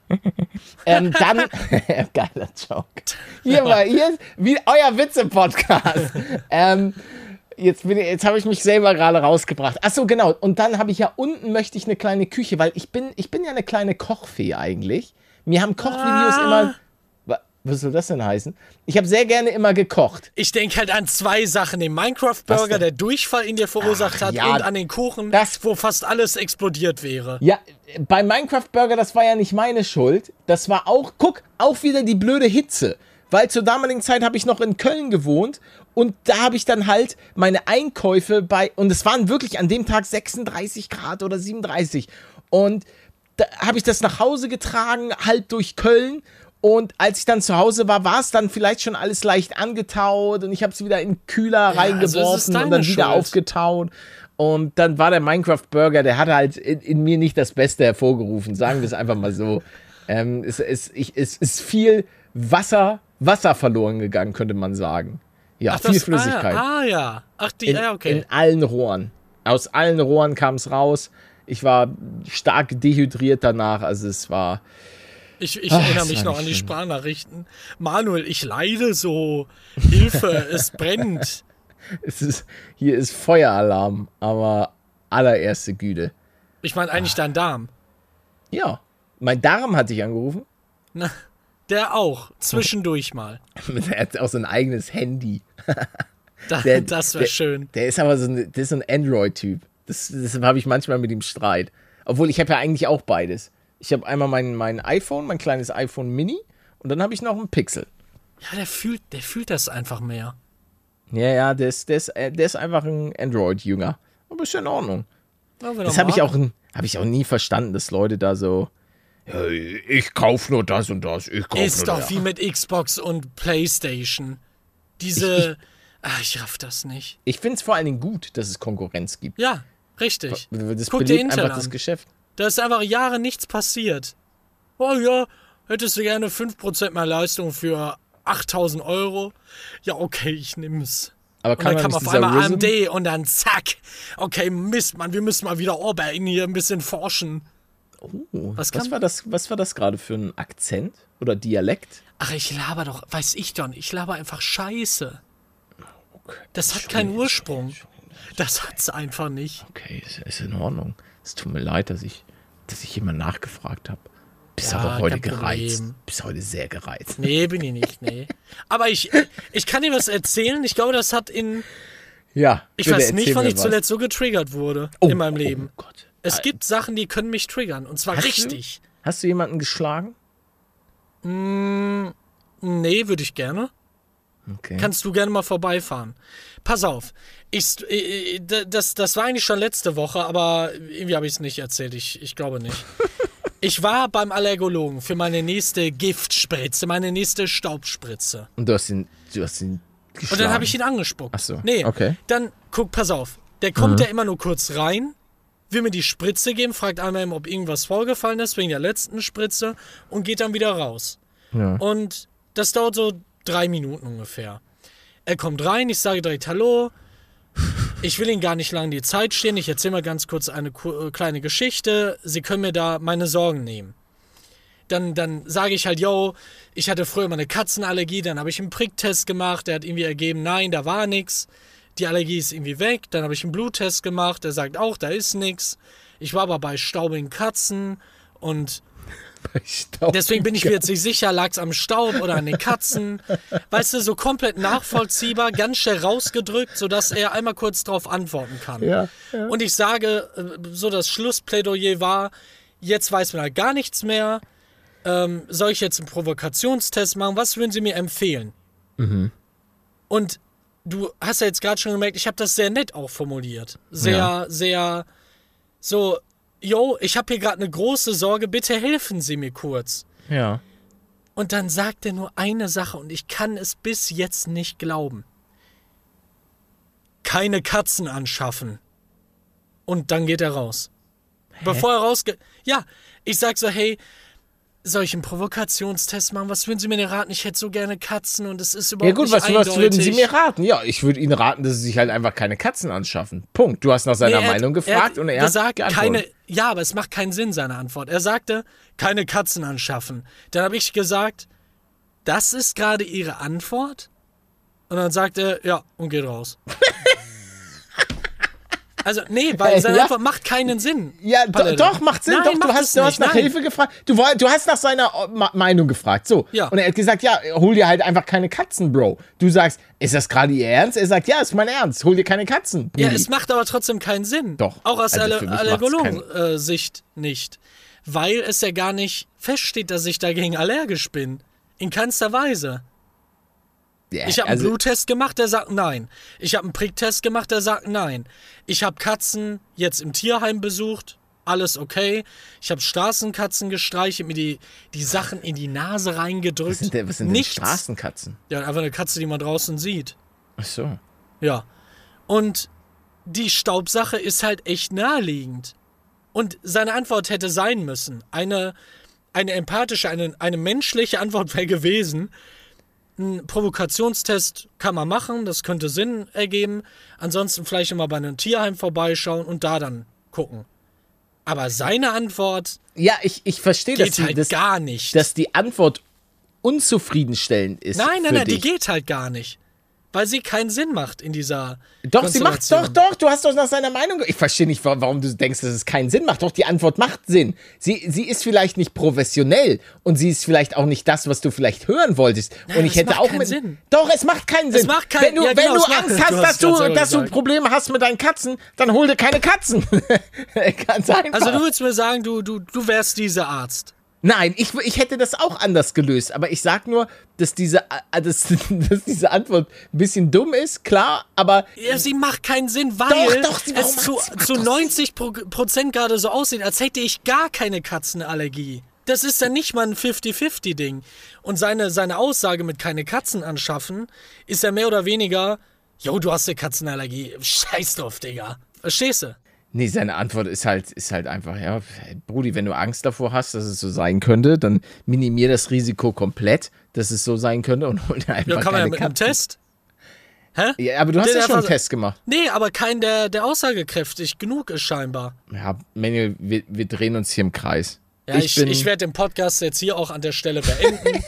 [SPEAKER 2] ähm, dann, geiler Joke. Hier mal, hier ist wie euer Witze-Podcast. ähm, Jetzt, bin ich- jetzt habe ich mich selber gerade rausgebracht. Ach so, genau. Und dann habe ich ja unten möchte ich eine kleine Küche, weil ich bin, ich bin ja eine kleine Kochfee eigentlich. Mir haben Kochvideos
[SPEAKER 1] Ah.
[SPEAKER 2] immer. Wa- Was soll das denn heißen? Ich habe sehr gerne immer gekocht.
[SPEAKER 1] Ich denke halt an zwei Sachen. Den
[SPEAKER 2] Was
[SPEAKER 1] Minecraft-Burger,
[SPEAKER 2] denn?
[SPEAKER 1] der Durchfall in dir verursacht
[SPEAKER 2] Ach,
[SPEAKER 1] hat,
[SPEAKER 2] ja,
[SPEAKER 1] und an den Kuchen,
[SPEAKER 2] das-
[SPEAKER 1] wo fast alles explodiert wäre.
[SPEAKER 2] Ja, bei Minecraft Burger, das war ja nicht meine Schuld. Das war auch, guck, auch wieder die blöde Hitze. Weil zur damaligen Zeit habe ich noch in Köln gewohnt und da habe ich dann halt meine Einkäufe bei, und es waren wirklich an dem Tag sechsunddreißig Grad oder siebenunddreißig. Und da habe ich das nach Hause getragen, halt durch Köln. Und als ich dann zu Hause war, war es dann vielleicht schon alles leicht angetaut und ich habe es wieder in den Kühler
[SPEAKER 1] also es ist
[SPEAKER 2] reingeworfen
[SPEAKER 1] deine
[SPEAKER 2] und dann wieder
[SPEAKER 1] Schuld.
[SPEAKER 2] aufgetaut. Und dann war der Minecraft Burger, der hatte halt in, in mir nicht das Beste hervorgerufen, sagen wir es einfach mal so. Ähm, es, es, ich, es ist viel Wasser, Wasser verloren gegangen, könnte man sagen. Ja,
[SPEAKER 1] Ach,
[SPEAKER 2] viel
[SPEAKER 1] das-
[SPEAKER 2] Flüssigkeit.
[SPEAKER 1] Ah, ah ja. Ach, die,
[SPEAKER 2] in,
[SPEAKER 1] ja, okay.
[SPEAKER 2] in allen Rohren. Aus allen Rohren kam es raus. Ich war stark dehydriert danach, also es war...
[SPEAKER 1] Ich, ich
[SPEAKER 2] Ach,
[SPEAKER 1] erinnere
[SPEAKER 2] das
[SPEAKER 1] mich
[SPEAKER 2] war
[SPEAKER 1] noch
[SPEAKER 2] nicht
[SPEAKER 1] an die
[SPEAKER 2] schön.
[SPEAKER 1] Sprachnachrichten. Manuel, ich leide so. Hilfe, es brennt.
[SPEAKER 2] Es ist, hier ist Feueralarm, aber allererste Güte.
[SPEAKER 1] Ich meine eigentlich dein Darm.
[SPEAKER 2] Ja, mein Darm hat dich angerufen.
[SPEAKER 1] Na, der auch. Zwischendurch mal.
[SPEAKER 2] Er hat auch so ein eigenes Handy.
[SPEAKER 1] Da,
[SPEAKER 2] Der-
[SPEAKER 1] das wäre
[SPEAKER 2] der-
[SPEAKER 1] schön.
[SPEAKER 2] Der ist aber so ein, der ist so ein Android-Typ. Das, deshalb habe ich manchmal mit ihm Streit. Obwohl, ich habe ja eigentlich auch beides. Ich habe einmal mein, mein iPhone, mein kleines iPhone Mini und dann habe ich noch ein Pixel.
[SPEAKER 1] Ja, der fühlt, der fühlt das einfach mehr.
[SPEAKER 2] Ja, ja, der ist, der ist, äh, der ist einfach ein Android-Jünger. Aber ist ja in Ordnung.
[SPEAKER 1] Ja, wenn er
[SPEAKER 2] Das habe ich,
[SPEAKER 1] mag.
[SPEAKER 2] auch, hab ich auch nie verstanden, dass Leute da so, ja, ich kauf nur das und das, ich kauf
[SPEAKER 1] Ist
[SPEAKER 2] nur
[SPEAKER 1] doch
[SPEAKER 2] das.
[SPEAKER 1] wie mit Xbox und PlayStation. Diese. Ach, ich raff das nicht.
[SPEAKER 2] Ich finde es vor allen Dingen gut, dass es Konkurrenz gibt.
[SPEAKER 1] Ja, richtig.
[SPEAKER 2] Das
[SPEAKER 1] Guck dir
[SPEAKER 2] belebt
[SPEAKER 1] Intel
[SPEAKER 2] einfach das
[SPEAKER 1] an.
[SPEAKER 2] Geschäft.
[SPEAKER 1] Da ist einfach Jahre nichts passiert. Oh ja, hättest du gerne fünf Prozent mehr Leistung für achttausend Euro? Ja, okay, ich nehm's.
[SPEAKER 2] Aber
[SPEAKER 1] Und
[SPEAKER 2] kann
[SPEAKER 1] dann
[SPEAKER 2] man
[SPEAKER 1] kam
[SPEAKER 2] nicht
[SPEAKER 1] auf
[SPEAKER 2] dieser
[SPEAKER 1] einmal A
[SPEAKER 2] Rhythm-
[SPEAKER 1] M D und dann zack. Okay, Mist, Mann, wir müssen mal wieder arbeiten hier, ein bisschen forschen.
[SPEAKER 2] Oh,
[SPEAKER 1] Was
[SPEAKER 2] was,
[SPEAKER 1] kann-
[SPEAKER 2] war das, was war das gerade für ein Akzent oder Dialekt?
[SPEAKER 1] Ach, ich laber doch, weiß ich doch nicht, ich laber einfach Scheiße.
[SPEAKER 2] Okay.
[SPEAKER 1] Das hat keinen Ursprung. Das hat's einfach nicht.
[SPEAKER 2] Okay, ist, ist in Ordnung. Es tut mir leid, dass ich, dass ich jemand nachgefragt habe. Bist
[SPEAKER 1] Ja,
[SPEAKER 2] aber heute
[SPEAKER 1] kein
[SPEAKER 2] gereizt.
[SPEAKER 1] Problem.
[SPEAKER 2] Bist heute sehr gereizt.
[SPEAKER 1] Nee, bin ich nicht, nee. Aber ich, ich kann dir was erzählen. Ich glaube, das hat in.
[SPEAKER 2] Ja.
[SPEAKER 1] Ich
[SPEAKER 2] bitte
[SPEAKER 1] weiß nicht,
[SPEAKER 2] erzähl
[SPEAKER 1] wann
[SPEAKER 2] mir
[SPEAKER 1] ich
[SPEAKER 2] was.
[SPEAKER 1] zuletzt so getriggert wurde
[SPEAKER 2] Oh,
[SPEAKER 1] in meinem Leben.
[SPEAKER 2] Oh Gott.
[SPEAKER 1] Es
[SPEAKER 2] Äh,
[SPEAKER 1] gibt Sachen, die können mich triggern. Und zwar
[SPEAKER 2] Hast du?
[SPEAKER 1] richtig.
[SPEAKER 2] Hast du jemanden geschlagen?
[SPEAKER 1] Nee, würde ich gerne.
[SPEAKER 2] Okay.
[SPEAKER 1] Kannst du gerne mal vorbeifahren. Pass auf. Ich, äh, äh, das, das war eigentlich schon letzte Woche, aber irgendwie habe ich es nicht erzählt. Ich, ich glaube nicht. Ich war beim Allergologen für meine nächste Giftspritze, meine nächste Staubspritze.
[SPEAKER 2] Und du hast ihn, du hast ihn geschlagen.
[SPEAKER 1] Und dann habe ich ihn angespuckt.
[SPEAKER 2] Ach so,
[SPEAKER 1] Nee,
[SPEAKER 2] okay.
[SPEAKER 1] dann, guck, pass auf. Der kommt ja immer nur kurz rein, will mir die Spritze geben, fragt einmal, ob irgendwas vorgefallen ist wegen der letzten Spritze und geht dann wieder raus.
[SPEAKER 2] Ja.
[SPEAKER 1] Und das dauert so drei Minuten ungefähr. Er kommt rein, ich sage direkt Hallo. Ich will Ihnen gar nicht lange die Zeit stehen. Ich erzähle mal ganz kurz eine ku- äh, kleine Geschichte. Sie können mir da meine Sorgen nehmen. Dann, dann sage ich halt, yo, ich hatte früher mal eine Katzenallergie, dann habe ich einen Pricktest gemacht, der hat irgendwie ergeben, nein, da war nichts. Die Allergie ist irgendwie weg. Dann habe ich einen Bluttest gemacht, der sagt auch, da ist nichts. Ich war aber bei staubigen Katzen und deswegen bin ich mir jetzt nicht sicher, lag es am Staub oder an den Katzen. Weißt du, so komplett nachvollziehbar, ganz schnell rausgedrückt, sodass er einmal kurz darauf antworten kann.
[SPEAKER 2] Ja, ja.
[SPEAKER 1] Und ich sage, äh, so das Schlussplädoyer war, jetzt weiß man halt gar nichts mehr. Ähm, soll ich jetzt einen Provokationstest machen? Was würden Sie mir empfehlen?
[SPEAKER 2] Mhm.
[SPEAKER 1] Und du hast ja jetzt gerade schon gemerkt, ich habe das sehr nett auch formuliert. Sehr,
[SPEAKER 2] Ja.
[SPEAKER 1] sehr so, yo, ich habe hier gerade eine große Sorge, bitte helfen Sie mir kurz.
[SPEAKER 2] Ja.
[SPEAKER 1] Und dann sagt er nur eine Sache und ich kann es bis jetzt nicht glauben. Keine Katzen anschaffen. Und dann geht er raus. Hä? Bevor er rausgeht. Ja, ich sag so, hey, soll ich einen Provokationstest machen? Was würden Sie mir denn raten? Ich hätte so gerne Katzen und es ist überhaupt
[SPEAKER 2] Ja gut,
[SPEAKER 1] nicht
[SPEAKER 2] was,
[SPEAKER 1] eindeutig.
[SPEAKER 2] was würden Sie mir raten? Ja, ich würde Ihnen raten, dass Sie sich halt einfach keine Katzen anschaffen. Punkt. Du hast nach seiner
[SPEAKER 1] Nee, er hat-
[SPEAKER 2] Meinung
[SPEAKER 1] er
[SPEAKER 2] gefragt
[SPEAKER 1] hat
[SPEAKER 2] und er
[SPEAKER 1] gesagt,
[SPEAKER 2] hat geantwortet.
[SPEAKER 1] keine, ja, aber es macht keinen Sinn, seine Antwort. Er sagte, keine Katzen anschaffen. Dann habe ich gesagt, das ist gerade Ihre Antwort? Und dann sagt er, ja, und geht raus. Also, nee, weil seine
[SPEAKER 2] Ja.
[SPEAKER 1] Antwort macht keinen Sinn.
[SPEAKER 2] Ja, do,
[SPEAKER 1] Palette.
[SPEAKER 2] doch, macht Sinn.
[SPEAKER 1] Nein,
[SPEAKER 2] doch, du
[SPEAKER 1] macht
[SPEAKER 2] hast,
[SPEAKER 1] es
[SPEAKER 2] du hast
[SPEAKER 1] nicht,
[SPEAKER 2] nach
[SPEAKER 1] nein.
[SPEAKER 2] Hilfe gefragt. Du, woll- du hast nach seiner äh, Ma- Meinung gefragt. So.
[SPEAKER 1] Ja.
[SPEAKER 2] Und er hat gesagt, ja, hol dir halt einfach keine Katzen, Bro. Du sagst, ist das gerade Ihr Ernst? Er sagt, ja, ist mein Ernst. Hol dir keine Katzen.
[SPEAKER 1] Ja,
[SPEAKER 2] Brudi.
[SPEAKER 1] es macht aber trotzdem keinen Sinn.
[SPEAKER 2] Doch.
[SPEAKER 1] Auch aus
[SPEAKER 2] Also
[SPEAKER 1] der
[SPEAKER 2] für mich macht's
[SPEAKER 1] Allergologen-Sicht nicht. Weil es ja gar nicht feststeht, dass ich dagegen allergisch bin. In keinster Weise.
[SPEAKER 2] Ja,
[SPEAKER 1] Ich habe einen
[SPEAKER 2] also,
[SPEAKER 1] Bluttest gemacht, der sagt nein. Ich habe einen Pricktest gemacht, der sagt nein. Ich habe Katzen jetzt im Tierheim besucht, alles okay. Ich habe Straßenkatzen gestreichelt, mir die, die Sachen in die Nase reingedrückt.
[SPEAKER 2] was sind denn, was sind denn
[SPEAKER 1] Nichts.
[SPEAKER 2] Straßenkatzen?
[SPEAKER 1] Ja, einfach eine Katze, die man draußen sieht.
[SPEAKER 2] Ach so.
[SPEAKER 1] Ja. Und die Staubsache ist halt echt naheliegend. Und seine Antwort hätte sein müssen. Eine, eine empathische, eine, eine menschliche Antwort wäre gewesen. Ein Provokationstest kann man machen, das könnte Sinn ergeben. Ansonsten vielleicht immer bei einem Tierheim vorbeischauen und da dann gucken. Aber seine Antwort
[SPEAKER 2] Ja, ich, ich verstehe, dass,
[SPEAKER 1] geht
[SPEAKER 2] die-
[SPEAKER 1] halt
[SPEAKER 2] dass,
[SPEAKER 1] gar nicht.
[SPEAKER 2] dass die Antwort unzufriedenstellend ist.
[SPEAKER 1] nein, nein,
[SPEAKER 2] für
[SPEAKER 1] nein, die
[SPEAKER 2] dich.
[SPEAKER 1] geht halt gar nicht. Weil sie keinen Sinn macht in dieser
[SPEAKER 2] Doch, sie macht, doch,
[SPEAKER 1] Konstellation.
[SPEAKER 2] doch, du hast doch nach seiner Meinung. ge- Ich verstehe nicht, wa- warum du denkst, dass es keinen Sinn macht. Doch, die Antwort macht Sinn. Sie, sie ist vielleicht nicht professionell und sie ist vielleicht auch nicht das, was du vielleicht hören wolltest.
[SPEAKER 1] Nein,
[SPEAKER 2] und ich
[SPEAKER 1] es
[SPEAKER 2] hätte
[SPEAKER 1] macht
[SPEAKER 2] auch
[SPEAKER 1] keinen
[SPEAKER 2] mit.
[SPEAKER 1] Sinn.
[SPEAKER 2] Doch, es macht keinen Sinn.
[SPEAKER 1] macht kein-
[SPEAKER 2] wenn du,
[SPEAKER 1] ja, genau,
[SPEAKER 2] wenn du
[SPEAKER 1] es macht-
[SPEAKER 2] Angst
[SPEAKER 1] du
[SPEAKER 2] hast,
[SPEAKER 1] hast
[SPEAKER 2] dass,
[SPEAKER 1] es
[SPEAKER 2] du,
[SPEAKER 1] grad selber
[SPEAKER 2] dass du
[SPEAKER 1] gesagt.
[SPEAKER 2] Probleme hast mit deinen Katzen, dann hol dir keine Katzen. Ganz einfach.
[SPEAKER 1] Also du würdest mir sagen, du, du, du wärst dieser Arzt.
[SPEAKER 2] Nein, ich, ich hätte das auch anders gelöst, aber ich sag nur, dass diese, äh, dass, dass diese Antwort ein bisschen dumm ist, klar, aber
[SPEAKER 1] Ja, sie macht keinen Sinn, weil
[SPEAKER 2] Doch, doch, sie- warum
[SPEAKER 1] es
[SPEAKER 2] macht
[SPEAKER 1] zu,
[SPEAKER 2] sie- macht
[SPEAKER 1] zu
[SPEAKER 2] doch
[SPEAKER 1] neunzig Prozent gerade so aussieht, als hätte ich gar keine Katzenallergie. Das ist ja nicht mal ein fünfzig fünfzig Ding. Und seine, seine Aussage mit keine Katzen anschaffen, ist ja mehr oder weniger, jo, du hast eine Katzenallergie, scheiß drauf, Digga. Verstehst du?
[SPEAKER 2] nee, seine Antwort ist halt, ist halt einfach, ja, hey, Brudi, wenn du Angst davor hast, dass es so sein könnte, dann minimier das Risiko komplett, dass es so sein könnte und hol dir einfach
[SPEAKER 1] Ja, kann man ja
[SPEAKER 2] keine
[SPEAKER 1] mit einem
[SPEAKER 2] Katzen.
[SPEAKER 1] Test. Hä?
[SPEAKER 2] Ja, aber du hast
[SPEAKER 1] Der-
[SPEAKER 2] ja
[SPEAKER 1] der
[SPEAKER 2] schon einen
[SPEAKER 1] vers-
[SPEAKER 2] Test gemacht.
[SPEAKER 1] Nee, aber kein, der, der aussagekräftig genug ist scheinbar.
[SPEAKER 2] Ja, Manuel, wir, wir drehen uns hier im Kreis.
[SPEAKER 1] Ja, ich,
[SPEAKER 2] bin,
[SPEAKER 1] ich werde den Podcast jetzt hier auch an der Stelle beenden.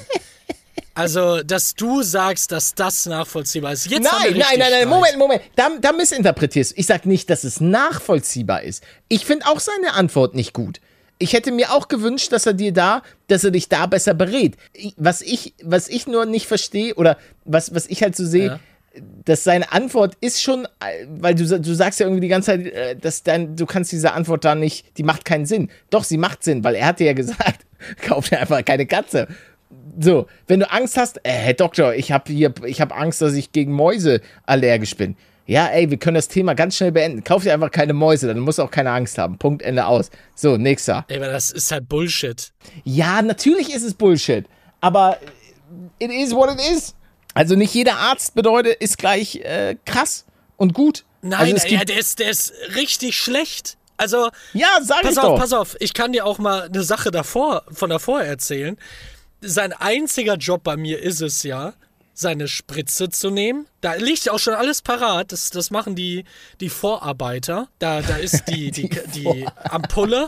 [SPEAKER 1] Also, dass du sagst, dass das nachvollziehbar ist. Jetzt haben wir
[SPEAKER 2] Nein, nein,
[SPEAKER 1] richtig
[SPEAKER 2] nein, nein,
[SPEAKER 1] Streit.
[SPEAKER 2] Moment, Moment. Da, da missinterpretierst du. Ich sag nicht, dass es nachvollziehbar ist. Ich finde auch seine Antwort nicht gut. Ich hätte mir auch gewünscht, dass er dir da, dass er dich da besser berät. Ich- Was ich, was ich nur nicht verstehe oder was, was ich halt so sehe,
[SPEAKER 1] Ja.
[SPEAKER 2] dass seine Antwort ist schon, äh, weil du, sa- du sagst ja irgendwie die ganze Zeit, äh, dass dein, du kannst diese Antwort da nicht, die macht keinen Sinn. Doch, sie macht Sinn, weil er hat dir ja gesagt, kauf dir einfach keine Katze. So, wenn du Angst hast, äh, Herr Doktor, ich habe hier, ich habe Angst, dass ich gegen Mäuse allergisch bin. Ja, ey, wir können das Thema ganz schnell beenden. Kauf dir einfach keine Mäuse, dann musst du auch keine Angst haben. Punkt, Ende, aus. So, nächster.
[SPEAKER 1] Ey, aber das ist halt Bullshit.
[SPEAKER 2] Ja, natürlich ist es Bullshit, aber it is what it is. Also nicht jeder Arzt bedeutet, ist gleich äh, krass und gut.
[SPEAKER 1] Nein,
[SPEAKER 2] also es
[SPEAKER 1] ey,
[SPEAKER 2] gibt,
[SPEAKER 1] ja, der, ist, der ist richtig schlecht. Also,
[SPEAKER 2] ja, sag
[SPEAKER 1] pass
[SPEAKER 2] ich
[SPEAKER 1] auf,
[SPEAKER 2] doch.
[SPEAKER 1] pass auf. Ich kann dir auch mal eine Sache davor, von davor erzählen. Sein einziger Job bei mir ist es ja, seine Spritze zu nehmen. Da liegt ja auch schon alles parat. Das, das machen die, die Vorarbeiter. Da, da ist die, die, die, Ampulle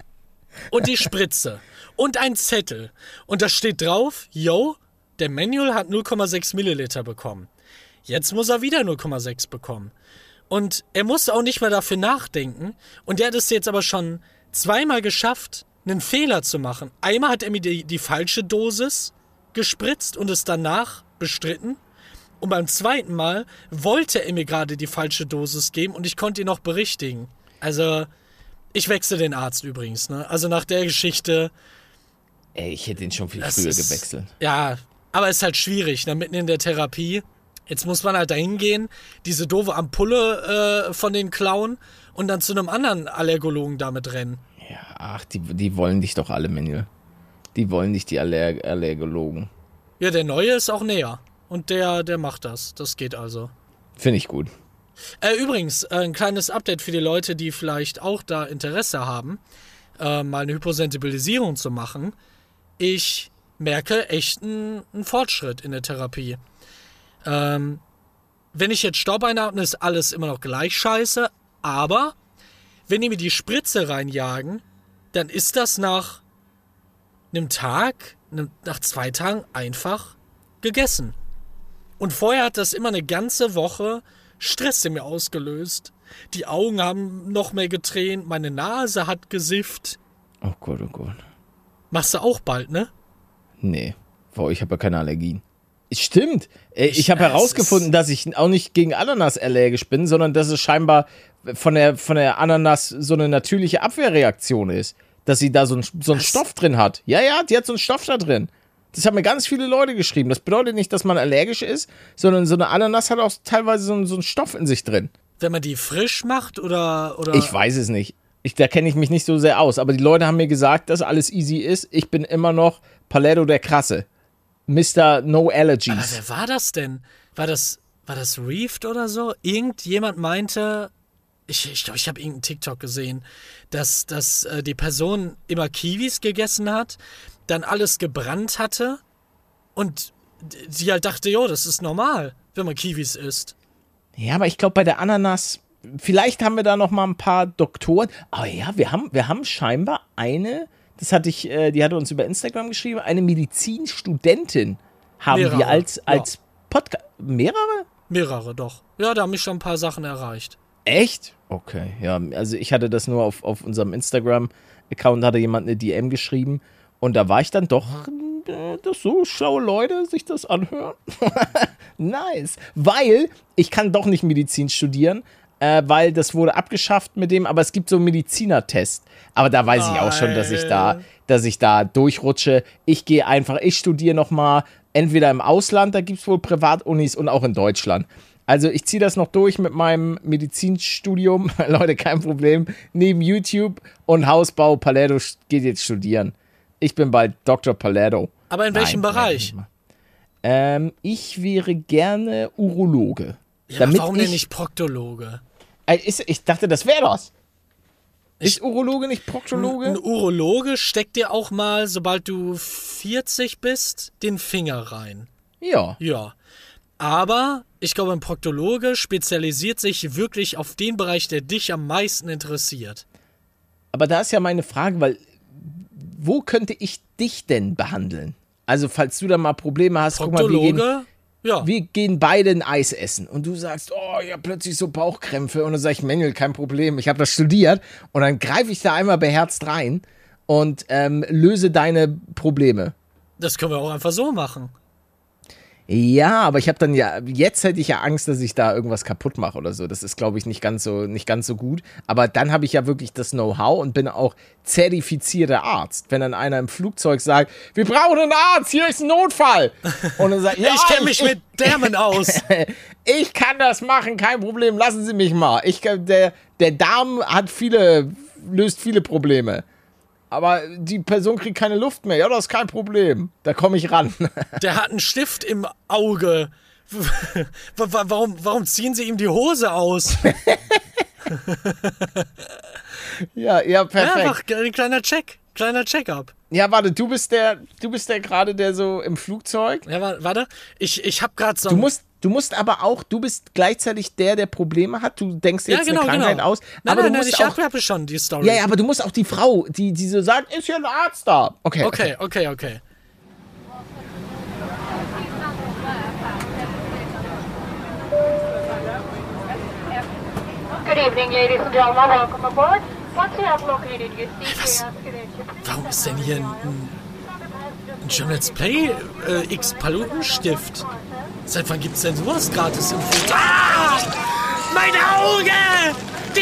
[SPEAKER 1] und die Spritze. Und ein Zettel. Und da steht drauf, yo, der Manual hat null Komma sechs Milliliter bekommen. Jetzt muss er wieder null Komma sechs bekommen. Und er musste auch nicht mehr dafür nachdenken. Und der hat es jetzt aber schon zweimal geschafft, einen Fehler zu machen. Einmal hat er mir die, die falsche Dosis gespritzt und es danach bestritten. Und beim zweiten Mal wollte er mir gerade die falsche Dosis geben und ich konnte ihn noch berichtigen. Also, Ich wechsle den Arzt übrigens, ne? Also nach der Geschichte...
[SPEAKER 2] Ey, ich hätte ihn schon viel
[SPEAKER 1] Das
[SPEAKER 2] früher
[SPEAKER 1] ist-
[SPEAKER 2] gewechselt.
[SPEAKER 1] Ja, aber ist halt schwierig, ne? Mitten in der Therapie. Jetzt muss man halt dahin gehen, diese doofe Ampulle äh, von den klauen und dann zu einem anderen Allergologen damit rennen.
[SPEAKER 2] Ja, ach, die, die wollen dich doch alle, Manuel. Die wollen dich, die Aller Allergologen.
[SPEAKER 1] Ja, der neue ist auch näher. Und der, der macht das. Das geht also.
[SPEAKER 2] Finde ich gut.
[SPEAKER 1] Äh, übrigens, äh, ein kleines Update für die Leute, die vielleicht auch da Interesse haben, äh, mal eine Hyposensibilisierung zu machen. Ich merke echt einen einen Fortschritt in der Therapie. Ähm, wenn ich jetzt Staub einatme, ist alles immer noch gleich scheiße, aber wenn die mir die Spritze reinjagen, dann ist das nach einem Tag, nem- nach zwei Tagen einfach gegessen. Und vorher hat das immer eine ganze Woche Stress in mir ausgelöst. Die Augen haben noch mehr getränt, meine Nase hat gesifft.
[SPEAKER 2] Oh Gott, oh Gott.
[SPEAKER 1] Machst du auch bald, ne?
[SPEAKER 2] Nee, boah, ich habe ja keine Allergien. Stimmt. Äh, Ich,
[SPEAKER 1] Ich-
[SPEAKER 2] habe
[SPEAKER 1] es
[SPEAKER 2] herausgefunden, dass ich auch nicht gegen Ananas allergisch bin, sondern dass es scheinbar von der, von der Ananas so eine natürliche Abwehrreaktion ist. Dass sie da so, ein, so einen
[SPEAKER 1] Was?
[SPEAKER 2] Stoff drin hat. Ja, ja, die hat so einen Stoff da drin. Das haben mir ganz viele Leute geschrieben. Das bedeutet nicht, dass man allergisch ist, sondern so eine Ananas hat auch teilweise so, einen- so einen Stoff in sich drin.
[SPEAKER 1] Wenn man die frisch macht oder... oder
[SPEAKER 2] Ich weiß es nicht. Ich, da kenne ich mich nicht so sehr aus. Aber die Leute haben mir gesagt, dass alles easy ist. Ich bin immer noch Paletto der Krasse. Mister No
[SPEAKER 1] Aber
[SPEAKER 2] Allergies.
[SPEAKER 1] wer war das denn? War das, war das Reefed oder so? Irgendjemand meinte, ich glaube, ich, glaub, ich habe irgendeinen TikTok gesehen, dass, dass äh, die Person immer Kiwis gegessen hat, dann alles gebrannt hatte und d- sie halt dachte, jo, das ist normal, wenn man Kiwis isst.
[SPEAKER 2] Ja, aber ich glaube, bei der Ananas, vielleicht haben wir da noch mal ein paar Doktoren. Aber ja, wir haben, wir haben scheinbar eine, das hatte ich, äh, die hatte uns über Instagram geschrieben, eine Medizinstudentin haben
[SPEAKER 1] Mehrere,
[SPEAKER 2] wir als,
[SPEAKER 1] ja.
[SPEAKER 2] als Podcast. Mehrere?
[SPEAKER 1] Mehrere doch. Ja, da haben mich schon ein paar Sachen erreicht.
[SPEAKER 2] Echt? Okay, ja, also ich hatte das nur auf, auf unserem Instagram-Account, hatte jemand eine D M geschrieben und da war ich dann doch, äh, dass so schlaue Leute sich das anhören. Nice. Weil ich kann doch nicht Medizin studieren, äh, weil das wurde abgeschafft mit dem, aber es gibt so einen Medizinertest. Aber da weiß ich auch schon, dass ich da, dass ich da durchrutsche. Ich gehe einfach, ich studiere nochmal, entweder im Ausland, da gibt es wohl Privatunis und auch in Deutschland. Also ich ziehe das noch durch mit meinem Medizinstudium. Leute, kein Problem. Neben YouTube und Hausbau, Paletto geht jetzt studieren. Ich bin bald Doktor Paletto.
[SPEAKER 1] Aber in welchem
[SPEAKER 2] Nein,
[SPEAKER 1] Bereich?
[SPEAKER 2] nein, Ähm, ich wäre gerne Urologe.
[SPEAKER 1] Ja,
[SPEAKER 2] damit
[SPEAKER 1] warum
[SPEAKER 2] ich,
[SPEAKER 1] denn nicht Proktologe?
[SPEAKER 2] Äh, ist, ich dachte, das wäre das. Ist Urologe nicht Proktologe?
[SPEAKER 1] Ein Urologe steckt dir auch mal, sobald du vierzig bist, den Finger rein.
[SPEAKER 2] Ja.
[SPEAKER 1] Ja. Aber ich glaube, ein Proktologe spezialisiert sich wirklich auf den Bereich, der dich am meisten interessiert.
[SPEAKER 2] Aber da ist ja meine Frage, weil wo könnte ich dich denn behandeln? Also, falls du da mal Probleme hast, guck mal, wir gehen,
[SPEAKER 1] Proktologe? Ja.
[SPEAKER 2] wir gehen beide ein Eis essen und du sagst, oh, ich habe plötzlich so Bauchkrämpfe und dann sag ich, Manuel, kein Problem, ich habe das studiert und dann greife ich da einmal beherzt rein und ähm, löse deine Probleme.
[SPEAKER 1] Das können wir auch einfach so machen.
[SPEAKER 2] Ja, aber ich habe dann ja, jetzt hätte ich ja Angst, dass ich da irgendwas kaputt mache oder so. Das ist, glaube ich, nicht ganz so, nicht ganz so gut. Aber dann habe ich ja wirklich das Know-how und bin auch zertifizierter Arzt. Wenn dann einer im Flugzeug sagt, wir brauchen einen Arzt, hier ist ein Notfall. Und dann sagt, ja,
[SPEAKER 1] ich kenne mich mit Därmen aus.
[SPEAKER 2] ich kann das machen, kein Problem, lassen Sie mich mal. Ich, der, der Darm hat viele, löst viele Probleme. Aber die Person kriegt keine Luft mehr. Ja, das ist kein Problem. Da komme ich ran.
[SPEAKER 1] Der hat einen Stift im Auge. Warum, warum ziehen sie ihm die Hose aus?
[SPEAKER 2] ja, ja,
[SPEAKER 1] Ja,
[SPEAKER 2] perfekt.
[SPEAKER 1] einfach ein kleiner Check. Kleiner Check-up.
[SPEAKER 2] Ja, warte, du bist der, du bist der gerade, der so im Flugzeug.
[SPEAKER 1] Ja, wa- warte. Ich, ich habe gerade so
[SPEAKER 2] Du
[SPEAKER 1] ein-
[SPEAKER 2] musst, du musst aber auch, du bist gleichzeitig der, der Probleme hat. Du denkst jetzt
[SPEAKER 1] ja, genau,
[SPEAKER 2] eine Krankheit
[SPEAKER 1] genau.
[SPEAKER 2] aus.
[SPEAKER 1] Nein,
[SPEAKER 2] aber
[SPEAKER 1] nein,
[SPEAKER 2] du
[SPEAKER 1] nein,
[SPEAKER 2] musst
[SPEAKER 1] ich
[SPEAKER 2] auch,
[SPEAKER 1] habe hab schon die Story.
[SPEAKER 2] ja, ja, aber du musst auch die Frau, die, die so sagt, ist hier ein Arzt da. Okay.
[SPEAKER 1] Okay, okay, okay.
[SPEAKER 4] Good evening, ladies and gentlemen. Welcome aboard. Once you have located your seat,
[SPEAKER 1] Was?
[SPEAKER 4] we ask you to enter-
[SPEAKER 1] Warum ist denn hier ein, ein, ein Jim Let's Play äh, X-Palutenstift? Seit wann gibt's denn sowas gratis im Flugzeug? Ah! Mein Auge! Die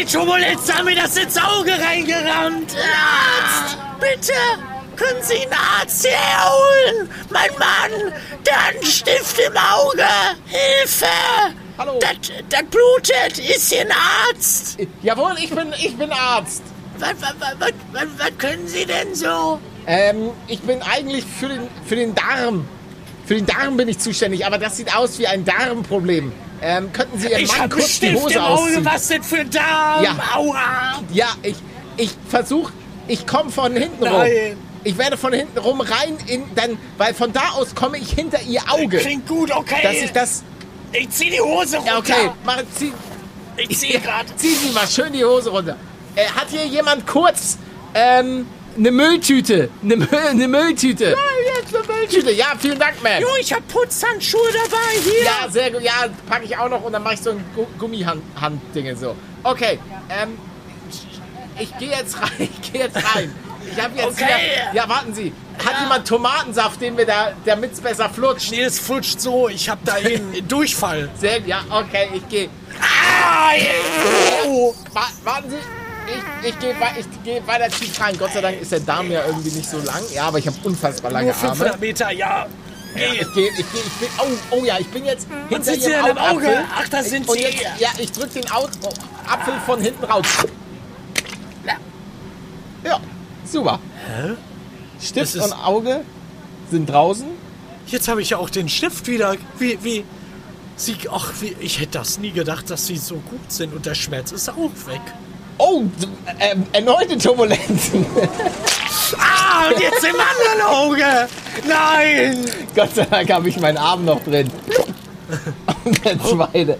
[SPEAKER 1] Die Turbulenz haben mir das ins Auge reingerammt. Arzt, bitte, können Sie einen Arzt herholen? Mein Mann, der hat einen Stift im Auge. Hilfe!
[SPEAKER 2] Hallo.
[SPEAKER 1] Das, das blutet. Ist hier ein Arzt?
[SPEAKER 2] Jawohl, ich bin, ich bin Arzt.
[SPEAKER 1] Was, was, was, was, was können Sie denn so?
[SPEAKER 2] Ähm, ich bin eigentlich für den, für den Darm. Für den Darm bin ich zuständig, aber das sieht aus wie ein Darmproblem. Ähm, könnten Sie Ihren
[SPEAKER 1] Ich
[SPEAKER 2] Mann
[SPEAKER 1] hab einen
[SPEAKER 2] kurz die
[SPEAKER 1] Stift
[SPEAKER 2] Hose
[SPEAKER 1] im Auge.
[SPEAKER 2] ausziehen?
[SPEAKER 1] Was denn für Darm?
[SPEAKER 2] Ja.
[SPEAKER 1] Aua.
[SPEAKER 2] Ja, ich, ich versuche, ich komme von hinten rum.
[SPEAKER 1] Nein.
[SPEAKER 2] Ich werde von hinten rum rein in, dann, weil von da aus komme ich hinter Ihr Auge.
[SPEAKER 1] Klingt gut, okay.
[SPEAKER 2] Dass ich das,
[SPEAKER 1] Ich zieh die Hose runter.
[SPEAKER 2] ja, okay, mach, zieh,
[SPEAKER 1] Ich zieh gerade.
[SPEAKER 2] zieh Sie mal schön die Hose runter. Äh, hat hier jemand kurz, ähm, eine Mülltüte? Eine, Müll, eine Mülltüte? Ja, jetzt eine Mülltüte. Ja, vielen Dank, Ma'am.
[SPEAKER 1] Jo, ich hab Putzhandschuhe dabei. Hier.
[SPEAKER 2] Ja, sehr gut. Ja, packe ich auch noch und dann mache ich so ein Gu Gummihand-Dinge so. Okay, ähm, ich gehe jetzt rein. Ich gehe jetzt rein. Ich habe jetzt
[SPEAKER 1] Okay.
[SPEAKER 2] hier, ja, warten Sie. Hat jemand Tomatensaft, den wir da, damit es besser flutscht?
[SPEAKER 1] Nee, es flutscht so. Ich hab da einen Durchfall.
[SPEAKER 2] Sehr, ja, okay, ich gehe.
[SPEAKER 1] Ah, oh.
[SPEAKER 2] Wa warten Sie. Ich, ich gehe ich geh weiter tief rein. Gott sei Dank ist der Darm ja irgendwie nicht so lang. Ja, aber ich habe unfassbar lange
[SPEAKER 1] Nur
[SPEAKER 2] Arme.
[SPEAKER 1] fünfhundert Meter, ja.
[SPEAKER 2] Ja, ich gehe, ich gehe, ich bin, oh, oh ja, ich bin jetzt hinter
[SPEAKER 1] sind Sie
[SPEAKER 2] Ihrem
[SPEAKER 1] denn im Auge?
[SPEAKER 2] Augapfel.
[SPEAKER 1] Ach, da sind
[SPEAKER 2] Und
[SPEAKER 1] Sie.
[SPEAKER 2] jetzt, ja, ich drück den Au oh, Apfel von hinten raus.
[SPEAKER 1] Ja.
[SPEAKER 2] Ja, super.
[SPEAKER 1] Hä?
[SPEAKER 2] Stift
[SPEAKER 1] Das ist-
[SPEAKER 2] und Auge sind draußen.
[SPEAKER 1] Jetzt habe ich ja auch den Stift wieder. Wie, wie. Sie, ach, wie, ich hätte das nie gedacht, dass Sie so gut sind. Und der Schmerz ist auch weg.
[SPEAKER 2] Oh, ähm, erneute Turbulenzen.
[SPEAKER 1] Ah, und jetzt im anderen Auge. Nein.
[SPEAKER 2] Gott sei Dank habe ich meinen Arm noch drin. Und der zweite.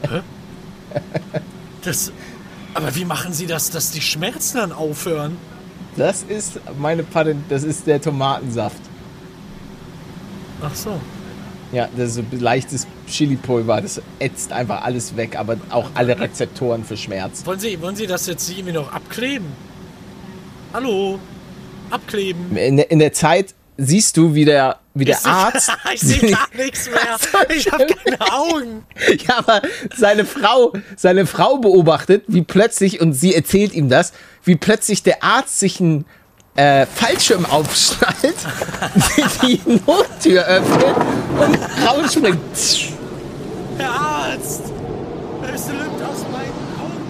[SPEAKER 1] Das. Aber wie machen Sie das, dass die Schmerzen dann aufhören?
[SPEAKER 2] Das ist meine Patent, das ist der Tomatensaft.
[SPEAKER 1] Ach so.
[SPEAKER 2] Ja, das ist so leichtes Chili-Pulver, das ätzt einfach alles weg, aber auch alle Rezeptoren für Schmerz.
[SPEAKER 1] Wollen Sie, wollen Sie das jetzt irgendwie noch abkleben? Hallo? Abkleben.
[SPEAKER 2] In der, in der Zeit siehst du, wie der, wie der
[SPEAKER 1] Ich seh-
[SPEAKER 2] Arzt...
[SPEAKER 1] ich sehe gar nichts mehr. Ich habe keine Augen.
[SPEAKER 2] Ja, aber seine Frau, seine Frau beobachtet, wie plötzlich, und sie erzählt ihm das, wie plötzlich der Arzt sich einen äh, Fallschirm aufschnallt, die Nottür öffnet und rausspringt.
[SPEAKER 1] Herr Arzt. Es lügt aus meinen Augen.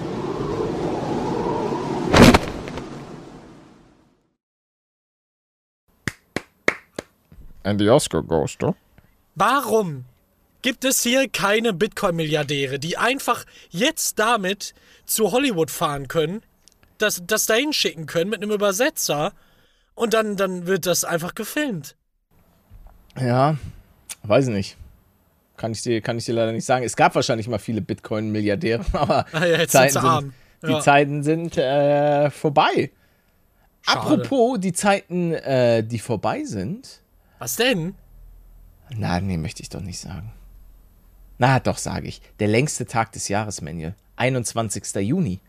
[SPEAKER 3] And the Oscar goes to...
[SPEAKER 1] Warum gibt es hier keine Bitcoin-Milliardäre, die einfach jetzt damit zu Hollywood fahren können, das, das dahin schicken können mit einem Übersetzer und dann, dann wird das einfach gefilmt?
[SPEAKER 2] Ja, weiß ich nicht. Kann ich, dir, kann ich dir leider nicht sagen. Es gab wahrscheinlich mal viele Bitcoin-Milliardäre, aber
[SPEAKER 1] Ah ja, jetzt
[SPEAKER 2] Zeiten
[SPEAKER 1] sind sie
[SPEAKER 2] sind,
[SPEAKER 1] arm.
[SPEAKER 2] die
[SPEAKER 1] Ja.
[SPEAKER 2] Zeiten sind äh, vorbei.
[SPEAKER 1] Schade.
[SPEAKER 2] Apropos die Zeiten, äh, die vorbei sind.
[SPEAKER 1] Was denn?
[SPEAKER 2] Na, nee, möchte ich doch nicht sagen. Na, doch, sage ich. Der längste Tag des Jahres, Manuel. einundzwanzigster Juni.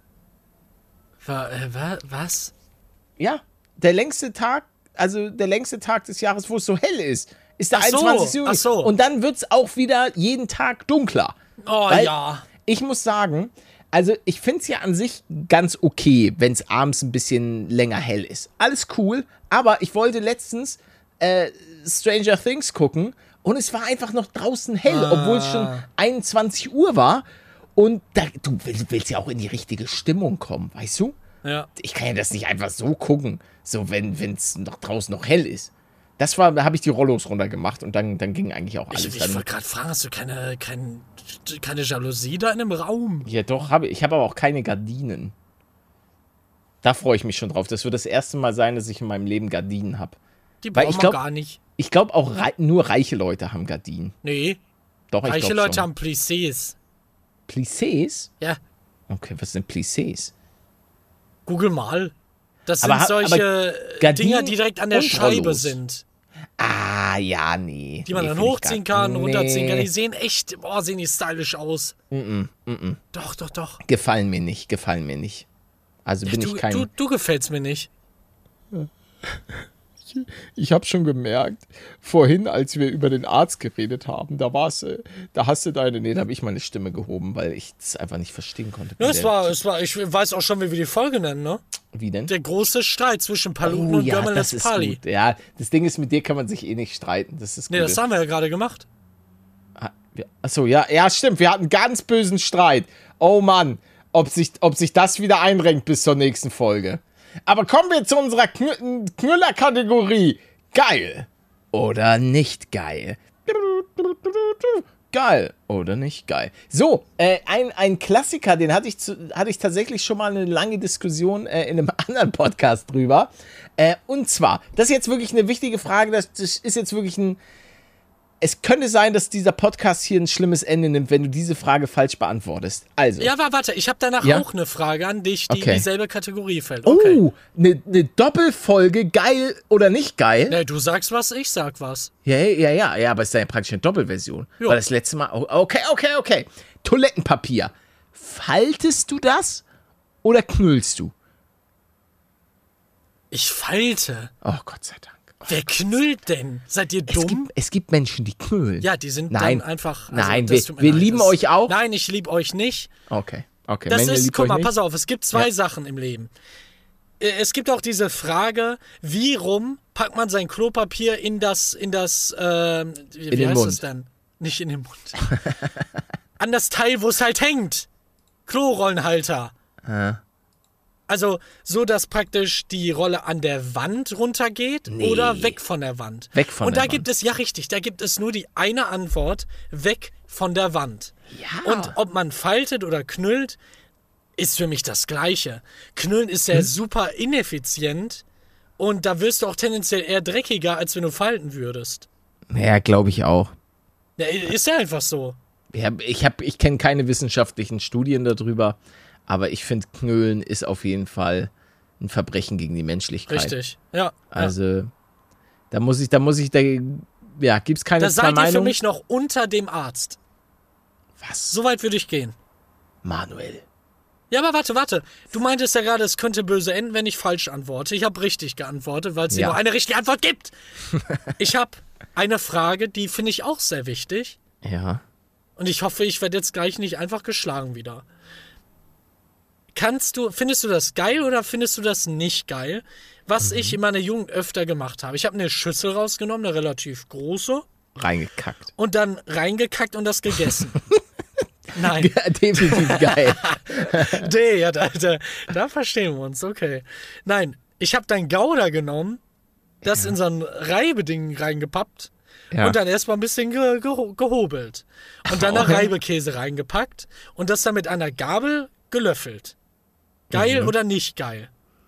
[SPEAKER 1] Wa, äh, wa, was?
[SPEAKER 2] Ja, der längste Tag, also der längste Tag des Jahres, wo es so hell ist, ist der
[SPEAKER 1] Ach so,
[SPEAKER 2] einundzwanzigste Juni.
[SPEAKER 1] ach so.
[SPEAKER 2] Und dann wird es auch wieder jeden Tag dunkler.
[SPEAKER 1] Oh
[SPEAKER 2] Weil
[SPEAKER 1] ja.
[SPEAKER 2] Ich muss sagen, also ich finde es ja an sich ganz okay, wenn es abends ein bisschen länger hell ist. Alles cool, aber ich wollte letztens äh, Stranger Things gucken und es war einfach noch draußen hell,
[SPEAKER 1] Ah.
[SPEAKER 2] obwohl es schon einundzwanzig Uhr war. Und da, du willst, willst ja auch in die richtige Stimmung kommen, weißt du?
[SPEAKER 1] Ja.
[SPEAKER 2] Ich kann ja das nicht einfach so gucken, so wenn es noch draußen noch hell ist. Das war, da habe ich die Rollos runtergemacht und dann, dann ging eigentlich auch alles.
[SPEAKER 1] Ich, ich
[SPEAKER 2] dann,
[SPEAKER 1] wollte gerade fragen, hast du keine, kein, keine Jalousie da in dem Raum?
[SPEAKER 2] ja, doch, habe ich. Ich habe aber auch keine Gardinen. Da freue ich mich schon drauf. Das wird das erste Mal sein, dass ich in meinem Leben Gardinen habe.
[SPEAKER 1] Die
[SPEAKER 2] Weil
[SPEAKER 1] brauchen
[SPEAKER 2] ich
[SPEAKER 1] wir
[SPEAKER 2] glaub-
[SPEAKER 1] gar nicht.
[SPEAKER 2] Ich glaube auch rei nur reiche Leute haben Gardinen.
[SPEAKER 1] Nee,
[SPEAKER 2] Doch, ich
[SPEAKER 1] reiche
[SPEAKER 2] glaub
[SPEAKER 1] Leute
[SPEAKER 2] schon.
[SPEAKER 1] haben Plissés.
[SPEAKER 2] Plissés?
[SPEAKER 1] Ja,
[SPEAKER 2] Okay, was sind Plissés?
[SPEAKER 1] google mal. Das
[SPEAKER 2] Aber
[SPEAKER 1] sind
[SPEAKER 2] ha-
[SPEAKER 1] solche
[SPEAKER 2] aber Gardinen
[SPEAKER 1] Dinger, die direkt an der
[SPEAKER 2] und
[SPEAKER 1] Scheibe
[SPEAKER 2] Rollos.
[SPEAKER 1] sind.
[SPEAKER 2] Ah, ja, nee.
[SPEAKER 1] Die man
[SPEAKER 2] nee,
[SPEAKER 1] dann
[SPEAKER 2] find ich
[SPEAKER 1] hochziehen
[SPEAKER 2] gar-
[SPEAKER 1] kann, runterziehen kann.
[SPEAKER 2] Nee.
[SPEAKER 1] Die sehen echt, boah, sehen die stylisch aus. Mm -mm, Doch, doch, doch.
[SPEAKER 2] Gefallen mir nicht, gefallen mir nicht. Also bin
[SPEAKER 1] du,
[SPEAKER 2] ich kein...
[SPEAKER 1] du, du gefällst mir nicht.
[SPEAKER 2] ich habe schon gemerkt, vorhin, als wir über den Arzt geredet haben, da war's, äh, da hast du deine, nee, da habe ich meine Stimme gehoben, weil ich das einfach nicht verstehen konnte.
[SPEAKER 1] Ja, es war, es war, ich weiß auch schon, wie wir die Folge nennen, ne?
[SPEAKER 2] Wie denn?
[SPEAKER 1] Der große Streit zwischen Paluten
[SPEAKER 2] Oh
[SPEAKER 1] und
[SPEAKER 2] ja,
[SPEAKER 1] Gömmel
[SPEAKER 2] das ist
[SPEAKER 1] Pali.
[SPEAKER 2] gut. Ja, das Ding ist, mit dir kann man sich eh nicht streiten. Das ist gut.
[SPEAKER 1] Nee, das haben wir ja gerade gemacht.
[SPEAKER 2] Achso, ja, ja, stimmt. Wir hatten einen ganz bösen Streit. Oh Mann, ob sich, ob sich das wieder einrenkt bis zur nächsten Folge. Aber kommen wir zu unserer Knü- Knüller-Kategorie. Geil oder nicht geil? Geil oder nicht geil? So, äh, ein, ein Klassiker, den hatte ich, zu, hatte ich tatsächlich schon mal eine lange Diskussion äh, in einem anderen Podcast drüber. Äh, und zwar, das ist jetzt wirklich eine wichtige Frage, das, das ist jetzt wirklich ein... Es könnte sein, dass dieser Podcast hier ein schlimmes Ende nimmt, wenn du diese Frage falsch beantwortest. Also.
[SPEAKER 1] Ja, aber warte, ich habe danach
[SPEAKER 2] Ja?
[SPEAKER 1] auch eine Frage an dich, die
[SPEAKER 2] Okay.
[SPEAKER 1] in dieselbe Kategorie fällt. Okay.
[SPEAKER 2] Oh, eine ne Doppelfolge, geil oder nicht geil?
[SPEAKER 1] Nee, du sagst was, ich sag was.
[SPEAKER 2] Ja, ja, ja, ja, aber es ist ja praktisch eine Doppelversion.
[SPEAKER 1] Jo.
[SPEAKER 2] Weil das letzte Mal. Oh, okay, okay, okay. Toilettenpapier. Faltest du das oder knüllst du?
[SPEAKER 1] Ich falte.
[SPEAKER 2] Oh, Gott sei Dank.
[SPEAKER 1] Wer knüllt denn? Seid ihr
[SPEAKER 2] Es
[SPEAKER 1] dumm?
[SPEAKER 2] gibt, es gibt Menschen, die knüllen.
[SPEAKER 1] Ja, die sind
[SPEAKER 2] Nein.
[SPEAKER 1] dann einfach...
[SPEAKER 2] Nein,
[SPEAKER 1] das
[SPEAKER 2] wir-
[SPEAKER 1] tut mir
[SPEAKER 2] wir
[SPEAKER 1] leid,
[SPEAKER 2] lieben
[SPEAKER 1] das-
[SPEAKER 2] euch auch.
[SPEAKER 1] Nein, ich liebe euch nicht.
[SPEAKER 2] Okay, okay.
[SPEAKER 1] Das
[SPEAKER 2] Männer
[SPEAKER 1] ist,
[SPEAKER 2] liebt
[SPEAKER 1] guck
[SPEAKER 2] euch
[SPEAKER 1] mal,
[SPEAKER 2] nicht?
[SPEAKER 1] pass auf, es gibt zwei
[SPEAKER 2] Ja.
[SPEAKER 1] Sachen im Leben. Äh, Es gibt auch diese Frage, wie rum packt man sein Klopapier in das, in das, ähm, wie, wie
[SPEAKER 2] den
[SPEAKER 1] heißt
[SPEAKER 2] Mund.
[SPEAKER 1] das denn? Nicht in den Mund. An das Teil, wo es halt hängt. Klorollenhalter.
[SPEAKER 2] Ah.
[SPEAKER 1] Also so, dass praktisch die Rolle an der Wand runtergeht
[SPEAKER 2] Nee.
[SPEAKER 1] oder weg von der Wand.
[SPEAKER 2] Weg von
[SPEAKER 1] Und
[SPEAKER 2] der
[SPEAKER 1] da gibt
[SPEAKER 2] Wand.
[SPEAKER 1] es, ja richtig, da gibt es nur die eine Antwort, weg von der Wand.
[SPEAKER 2] Ja.
[SPEAKER 1] Und ob man faltet oder knüllt, ist für mich das Gleiche. Knüllen ist ja
[SPEAKER 2] Hm?
[SPEAKER 1] super ineffizient und da wirst du auch tendenziell eher dreckiger, als wenn du falten würdest.
[SPEAKER 2] Ja, glaube ich auch.
[SPEAKER 1] Ja, ist ja einfach so.
[SPEAKER 2] Ja, ich hab, ich kenne keine wissenschaftlichen Studien darüber, aber ich finde, Knüllen ist auf jeden Fall ein Verbrechen gegen die Menschlichkeit.
[SPEAKER 1] Richtig. Ja. ja.
[SPEAKER 2] Also, da muss ich, da muss ich, da, ja, gibt's keine
[SPEAKER 1] Da
[SPEAKER 2] zwei
[SPEAKER 1] seid ihr für
[SPEAKER 2] Meinungen.
[SPEAKER 1] mich noch unter dem Arzt.
[SPEAKER 2] Was?
[SPEAKER 1] So weit würde ich gehen.
[SPEAKER 2] Manuel.
[SPEAKER 1] Ja, aber warte, warte. Du meintest ja gerade, es könnte böse enden, wenn ich falsch antworte. Ich habe richtig geantwortet, weil es hier
[SPEAKER 2] Ja.
[SPEAKER 1] nur eine richtige Antwort gibt. Ich habe eine Frage, die finde ich auch sehr wichtig.
[SPEAKER 2] Ja.
[SPEAKER 1] Und ich hoffe, ich werde jetzt gleich nicht einfach geschlagen wieder. Kannst du, findest du das geil oder findest du das nicht geil? Was
[SPEAKER 2] Mhm.
[SPEAKER 1] ich in meiner Jugend öfter gemacht habe. Ich habe eine Schüssel rausgenommen, eine relativ große,
[SPEAKER 2] Reingekackt.
[SPEAKER 1] und dann reingekackt und das gegessen. Nein.
[SPEAKER 2] Ja, definitiv geil.
[SPEAKER 1] Nee, ja, da, da, da verstehen wir uns, okay. Nein, ich habe dann Gouda genommen, das in so ein Reibeding reingepappt
[SPEAKER 2] Ja.
[SPEAKER 1] und dann erstmal ein bisschen ge, geho- gehobelt. Und dann noch Reibekäse reingepackt und das dann mit einer Gabel gelöffelt. Geil
[SPEAKER 2] Mhm.
[SPEAKER 1] oder nicht geil?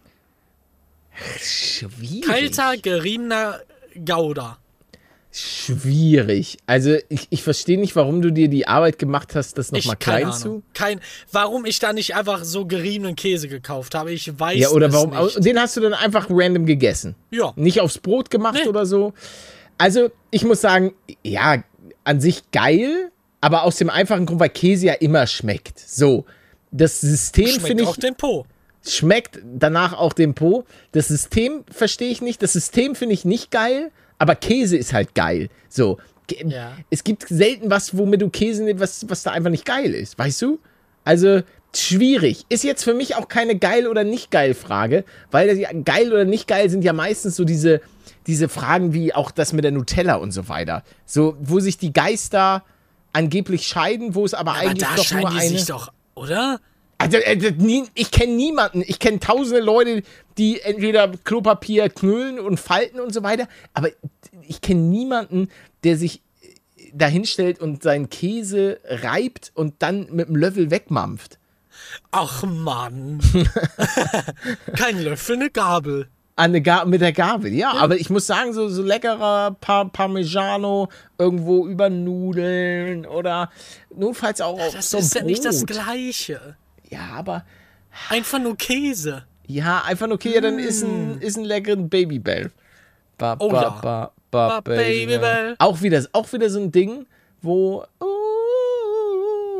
[SPEAKER 2] Schwierig.
[SPEAKER 1] Kalter, geriebener Gouda.
[SPEAKER 2] Schwierig. Also, ich, ich verstehe nicht, warum du dir die Arbeit gemacht hast, das
[SPEAKER 1] Ich,
[SPEAKER 2] nochmal
[SPEAKER 1] keine
[SPEAKER 2] klein
[SPEAKER 1] Ahnung.
[SPEAKER 2] zu.
[SPEAKER 1] Kein, warum ich da nicht einfach so geriebenen Käse gekauft habe, ich weiß
[SPEAKER 2] Ja, oder
[SPEAKER 1] es
[SPEAKER 2] warum?
[SPEAKER 1] nicht.
[SPEAKER 2] Den hast du dann einfach random gegessen.
[SPEAKER 1] Ja.
[SPEAKER 2] Nicht aufs Brot gemacht
[SPEAKER 1] Nee.
[SPEAKER 2] oder so. Also, ich muss sagen, ja, an sich geil, aber aus dem einfachen Grund, weil Käse ja immer schmeckt. So. Das System
[SPEAKER 1] Schmeckt
[SPEAKER 2] finde
[SPEAKER 1] auch
[SPEAKER 2] ich,
[SPEAKER 1] den Po.
[SPEAKER 2] schmeckt danach auch den Po. Das System verstehe ich nicht. Das System finde ich nicht geil, aber Käse ist halt geil. So. Ge-
[SPEAKER 1] Ja.
[SPEAKER 2] Es gibt selten was, womit du Käse nimmst, was, was da einfach nicht geil ist. Weißt du? Also, schwierig. Ist jetzt für mich auch keine geil oder nicht geil Frage, weil das ja, geil oder nicht geil sind ja meistens so diese, diese Fragen wie auch das mit der Nutella und so weiter. So, wo sich die Geister angeblich scheiden, wo es aber,
[SPEAKER 1] Aber
[SPEAKER 2] eigentlich
[SPEAKER 1] da
[SPEAKER 2] doch
[SPEAKER 1] scheinen
[SPEAKER 2] nur
[SPEAKER 1] die
[SPEAKER 2] eine...
[SPEAKER 1] sich doch, oder?
[SPEAKER 2] Also, äh, nie, ich kenne niemanden, ich kenne tausende Leute, die entweder Klopapier knüllen und falten und so weiter, aber ich kenne niemanden, der sich dahinstellt und seinen Käse reibt und dann mit dem Löffel wegmampft.
[SPEAKER 1] Ach Mann. Kein Löffel, eine Gabel.
[SPEAKER 2] An eine Ga- mit der Gabel, ja, aber ich muss sagen, so, so leckerer Par Parmigiano irgendwo über Nudeln oder notfalls auch auf
[SPEAKER 1] Das
[SPEAKER 2] so
[SPEAKER 1] ist ja
[SPEAKER 2] Brot.
[SPEAKER 1] nicht das Gleiche.
[SPEAKER 2] Ja, aber
[SPEAKER 1] Einfach nur Käse.
[SPEAKER 2] ja, einfach okay, ja, dann ist ein, ist ein leckeren Babybell. Ba,
[SPEAKER 1] Oh
[SPEAKER 2] ba,
[SPEAKER 1] ja.
[SPEAKER 2] ba, ba,
[SPEAKER 1] Ba,
[SPEAKER 2] Babybell.
[SPEAKER 1] Babybel.
[SPEAKER 2] Auch wieder, auch wieder so ein Ding, wo uh,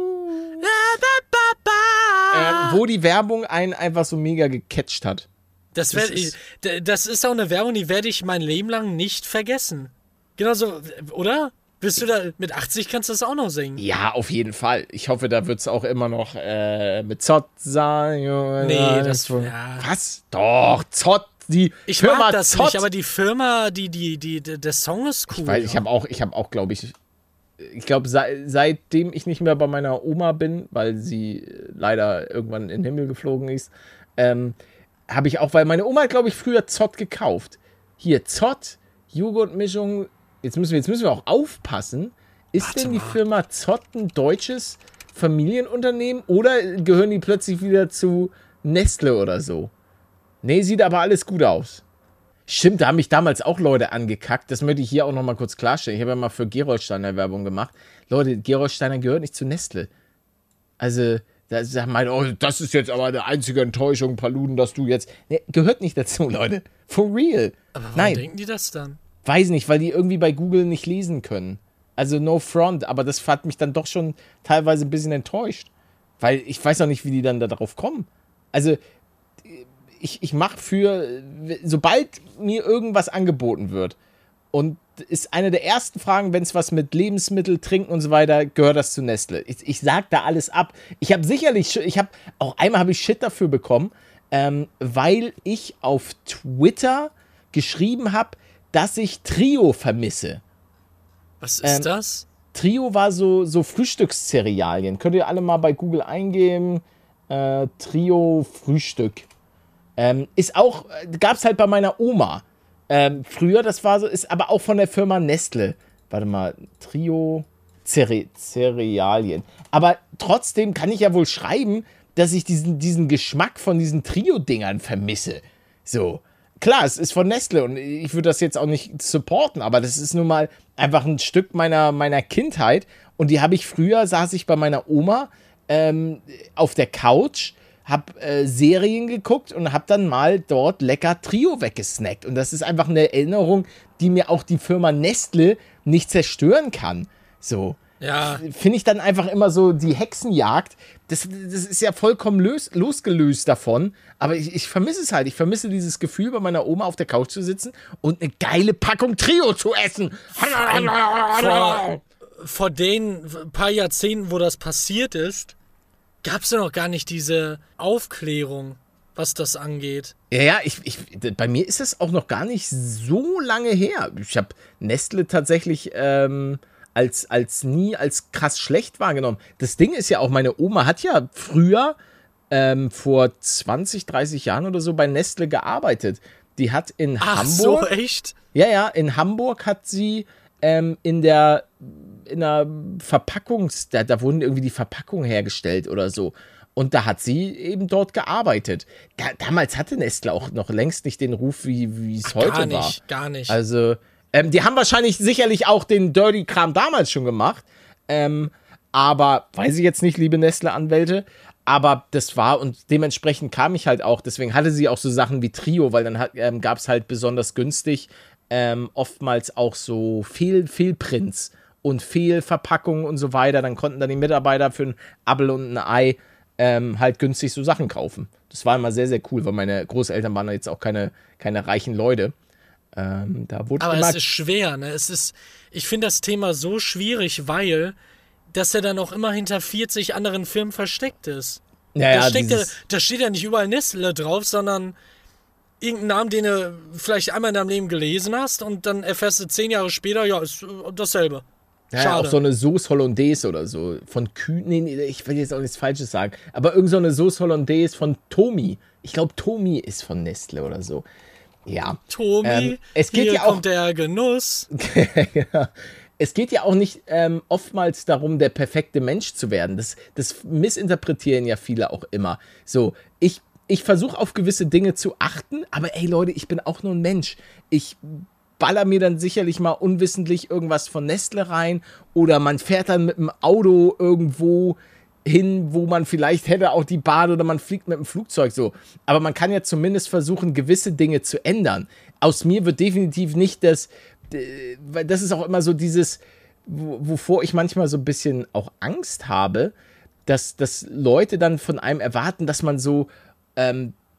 [SPEAKER 2] ähm, wo die Werbung einen einfach so mega gecatcht hat.
[SPEAKER 1] Das, werd,
[SPEAKER 2] Das ist-
[SPEAKER 1] ich, d- das ist auch eine Werbung, die werde ich mein Leben lang nicht vergessen. Genauso, oder? Bist du da, mit achtzig kannst du das auch noch singen?
[SPEAKER 2] Ja, auf jeden Fall. Ich hoffe, da wird es auch immer noch äh, mit Zott sein.
[SPEAKER 1] Nee, das- ja.
[SPEAKER 2] Was? Doch, Zott, die
[SPEAKER 1] Ich
[SPEAKER 2] Firma
[SPEAKER 1] mag das
[SPEAKER 2] Zott.
[SPEAKER 1] nicht, aber die Firma, die, die, die, die der Song ist cool.
[SPEAKER 2] Weil ich habe auch, ich habe auch, glaube ich, ich glaube, sei, seitdem ich nicht mehr bei meiner Oma bin, weil sie äh, leider irgendwann in den Himmel geflogen ist, ähm, habe ich auch, weil meine Oma hat, glaube ich, früher Zott gekauft. Hier, Zott, Joghurtmischung. Jetzt müssen wir, jetzt müssen wir auch aufpassen. Ist
[SPEAKER 1] Warte
[SPEAKER 2] denn die
[SPEAKER 1] mal.
[SPEAKER 2] Firma Zott ein deutsches Familienunternehmen oder gehören die plötzlich wieder zu Nestle oder so? Nee, sieht aber alles gut aus. Stimmt, da haben mich damals auch Leute angekackt. Das möchte ich hier auch noch mal kurz klarstellen. Ich habe ja mal für Gerolsteiner Werbung gemacht. Leute, Gerolsteiner gehört nicht zu Nestle. Also, da sagt man, oh, das ist jetzt aber eine einzige Enttäuschung, Paluden, dass du jetzt... Nee, gehört nicht dazu, Leute. For real.
[SPEAKER 1] aber warum
[SPEAKER 2] Nein,
[SPEAKER 1] denken die das dann?
[SPEAKER 2] weiß nicht, weil die irgendwie bei Google nicht lesen können. Also no front, aber das hat mich dann doch schon teilweise ein bisschen enttäuscht. Weil ich weiß auch nicht, wie die dann da drauf kommen. Also, ich, ich mache für, sobald mir irgendwas angeboten wird und ist eine der ersten Fragen, wenn es was mit Lebensmittel, Trinken und so weiter, gehört das zu Nestle. Ich, ich sag da alles ab. Ich habe sicherlich, ich habe, auch einmal habe ich Shit dafür bekommen, ähm, weil ich auf Twitter geschrieben habe, dass ich Trio vermisse.
[SPEAKER 1] Was ist
[SPEAKER 2] Ähm,
[SPEAKER 1] das?
[SPEAKER 2] Trio war so, so Frühstückscerealien. Könnt ihr alle mal bei Google eingeben. Äh, Trio Frühstück. Ähm, ist auch, gab es halt bei meiner Oma. Ähm, früher, das war so, ist aber auch von der Firma Nestle. Warte mal, Trio Cere Cerealien. Aber trotzdem kann ich ja wohl schreiben, dass ich diesen, diesen Geschmack von diesen Trio-Dingern vermisse. So. Klar, es ist von Nestle und ich würde das jetzt auch nicht supporten, aber das ist nun mal einfach ein Stück meiner, meiner Kindheit. Und die habe ich früher, saß ich bei meiner Oma ähm, auf der Couch, habe äh, Serien geguckt und habe dann mal dort lecker Trio weggesnackt. Und das ist einfach eine Erinnerung, die mir auch die Firma Nestle nicht zerstören kann. So.
[SPEAKER 1] Ja,
[SPEAKER 2] Finde ich dann einfach immer so die Hexenjagd. Das, das ist ja vollkommen los, losgelöst davon. Aber ich, ich vermisse es halt. Ich vermisse dieses Gefühl, bei meiner Oma auf der Couch zu sitzen und eine geile Packung Trio zu essen.
[SPEAKER 1] vor, vor den paar Jahrzehnten, wo das passiert ist, gab es ja noch gar nicht diese Aufklärung, was das angeht.
[SPEAKER 2] Ja, ja, ich, ich, bei mir ist es auch noch gar nicht so lange her. Ich habe Nestle tatsächlich ähm, als, als nie als krass schlecht wahrgenommen. Das Ding ist ja auch, meine Oma hat ja früher, ähm, vor zwanzig, dreißig Jahren oder so, bei Nestle gearbeitet. Die hat in
[SPEAKER 1] Ach
[SPEAKER 2] Hamburg...
[SPEAKER 1] so, echt?
[SPEAKER 2] Ja, ja, in Hamburg hat sie ähm, in der in der Verpackungs... Da, da wurden irgendwie die Verpackungen hergestellt oder so. Und da hat sie eben dort gearbeitet. Da, damals hatte Nestle auch noch längst nicht den Ruf, wie wie es heute
[SPEAKER 1] Gar
[SPEAKER 2] war.
[SPEAKER 1] nicht, gar nicht.
[SPEAKER 2] Also, ähm, die haben wahrscheinlich sicherlich auch den Dirty-Kram damals schon gemacht. Ähm, aber, weiß ich jetzt nicht, liebe Nestle-Anwälte, aber das war und dementsprechend kam ich halt auch. Deswegen hatte sie auch so Sachen wie Trio, weil dann ähm, gab es halt besonders günstig ähm, oftmals auch so Fehl Fehlprints und Fehlverpackungen und so weiter. Dann konnten dann die Mitarbeiter für ein Appel und ein Ei ähm, halt günstig so Sachen kaufen. Das war immer sehr, sehr cool, weil meine Großeltern waren jetzt auch keine, keine reichen Leute. Ähm, da wurde
[SPEAKER 1] Aber
[SPEAKER 2] immer
[SPEAKER 1] es ist schwer, ne? Es ist, ich finde das Thema so schwierig, weil dass er dann auch immer hinter vierzig anderen Firmen versteckt ist.
[SPEAKER 2] ja, ja,
[SPEAKER 1] da, steckt ja,
[SPEAKER 2] dieses,
[SPEAKER 1] da steht ja nicht überall Nestle drauf, sondern irgendein Namen, den du vielleicht einmal in deinem Leben gelesen hast und dann erfährst du zehn Jahre später, ja, ist äh, dasselbe.
[SPEAKER 2] ja, ja,
[SPEAKER 1] Schade.
[SPEAKER 2] auch so eine Sauce Hollandaise oder so. Von Kühn, nee, nee, ich will jetzt auch nichts Falsches sagen. Aber irgend so eine Sauce Hollandaise von Tomi. Ich glaube, Tomi ist von Nestle oder so. Ja.
[SPEAKER 1] Tomi,
[SPEAKER 2] Ähm, es geht
[SPEAKER 1] hier
[SPEAKER 2] ja auch-
[SPEAKER 1] kommt der Genuss.
[SPEAKER 2] Ja. Es geht ja auch nicht ähm, oftmals darum, der perfekte Mensch zu werden. Das, das missinterpretieren ja viele auch immer. So, ich, ich versuche auf gewisse Dinge zu achten, aber ey Leute, ich bin auch nur ein Mensch. Ich baller mir dann sicherlich mal unwissentlich irgendwas von Nestle rein oder man fährt dann mit dem Auto irgendwo hin, wo man vielleicht hätte auch die Bahn oder man fliegt mit dem Flugzeug so. Aber man kann ja zumindest versuchen, gewisse Dinge zu ändern. Aus mir wird definitiv nicht das, äh, weil das ist auch immer so dieses, wo, wovor ich manchmal so ein bisschen auch Angst habe, dass, dass Leute dann von einem erwarten, dass man so ähm,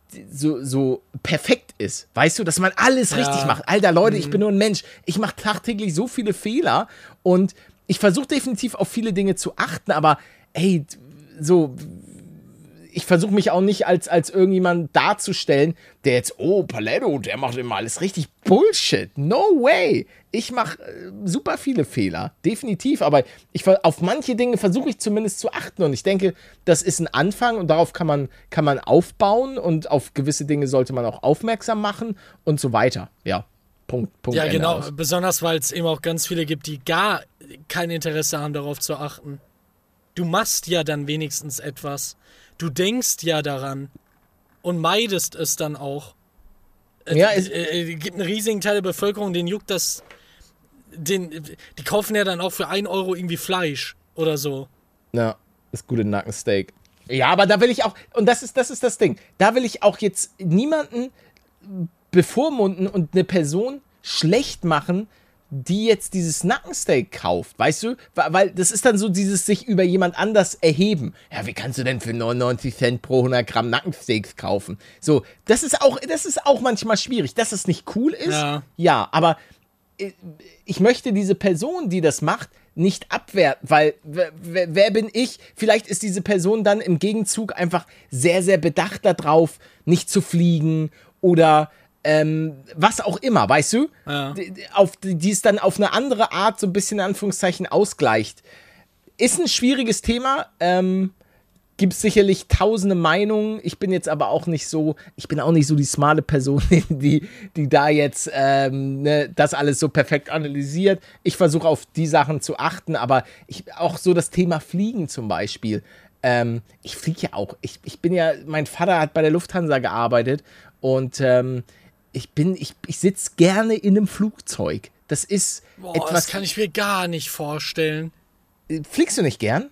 [SPEAKER 2] so, so perfekt ist. Weißt du, dass man alles
[SPEAKER 1] Ja.
[SPEAKER 2] richtig macht. Alter, Leute, ich bin nur ein Mensch. Ich mache tagtäglich so viele Fehler und ich versuche definitiv auf viele Dinge zu achten, aber ey, so, ich versuche mich auch nicht als, als irgendjemand darzustellen, der jetzt, oh, Paletto, der macht immer alles richtig. Bullshit. No way. Ich mache äh, super viele Fehler. Definitiv. Aber ich, ver- auf manche Dinge versuche ich zumindest zu achten. Und ich denke, das ist ein Anfang und darauf kann man, kann man aufbauen und auf gewisse Dinge sollte man auch aufmerksam machen und so weiter. Ja. Punkt, Punkt.
[SPEAKER 1] Ja,
[SPEAKER 2] Ende
[SPEAKER 1] genau.
[SPEAKER 2] aus.
[SPEAKER 1] Besonders, weil es eben auch ganz viele gibt, die gar kein Interesse haben, darauf zu achten. Du machst ja dann wenigstens etwas. Du denkst ja daran und meidest es dann auch. Äh,
[SPEAKER 2] Ja,
[SPEAKER 1] es
[SPEAKER 2] es-
[SPEAKER 1] äh, gibt einen riesigen Teil der Bevölkerung, den juckt das. Den, die kaufen ja dann auch für ein Euro irgendwie Fleisch oder so.
[SPEAKER 2] Ja, das gute Nackensteak. Ja, aber da will ich auch, und das ist, das ist das Ding, da will ich auch jetzt niemanden bevormunden und eine Person schlecht machen, die jetzt dieses Nackensteak kauft, weißt du? Weil weil das ist dann so dieses sich über jemand anders erheben. Ja, wie kannst du denn für neunundneunzig Cent pro hundert Gramm Nackensteaks kaufen? So, das ist auch, das ist auch manchmal schwierig. Dass es nicht cool ist,
[SPEAKER 1] Ja.
[SPEAKER 2] ja, aber ich möchte diese Person, die das macht, nicht abwerten, weil wer, wer, wer bin ich? Vielleicht ist diese Person dann im Gegenzug einfach sehr, sehr bedacht darauf, nicht zu fliegen oder ähm, was auch immer, weißt du?
[SPEAKER 1] Ja.
[SPEAKER 2] Die, die- auf, die es dann auf eine andere Art so ein bisschen in Anführungszeichen ausgleicht. Ist ein schwieriges Thema, ähm, gibt es sicherlich tausende Meinungen. Ich bin jetzt aber auch nicht so, ich bin auch nicht so die smarte Person, die, die da jetzt ähm, ne, das alles so perfekt analysiert. Ich versuche auf die Sachen zu achten, aber ich, auch so das Thema Fliegen zum Beispiel. Ähm, ich fliege ja auch. Ich, ich bin ja, mein Vater hat bei der Lufthansa gearbeitet und ähm, ich bin, ich, ich sitze gerne in einem Flugzeug. Das ist
[SPEAKER 1] Boah,
[SPEAKER 2] etwas.
[SPEAKER 1] das kann ich mir gar nicht vorstellen.
[SPEAKER 2] Fliegst du nicht gern?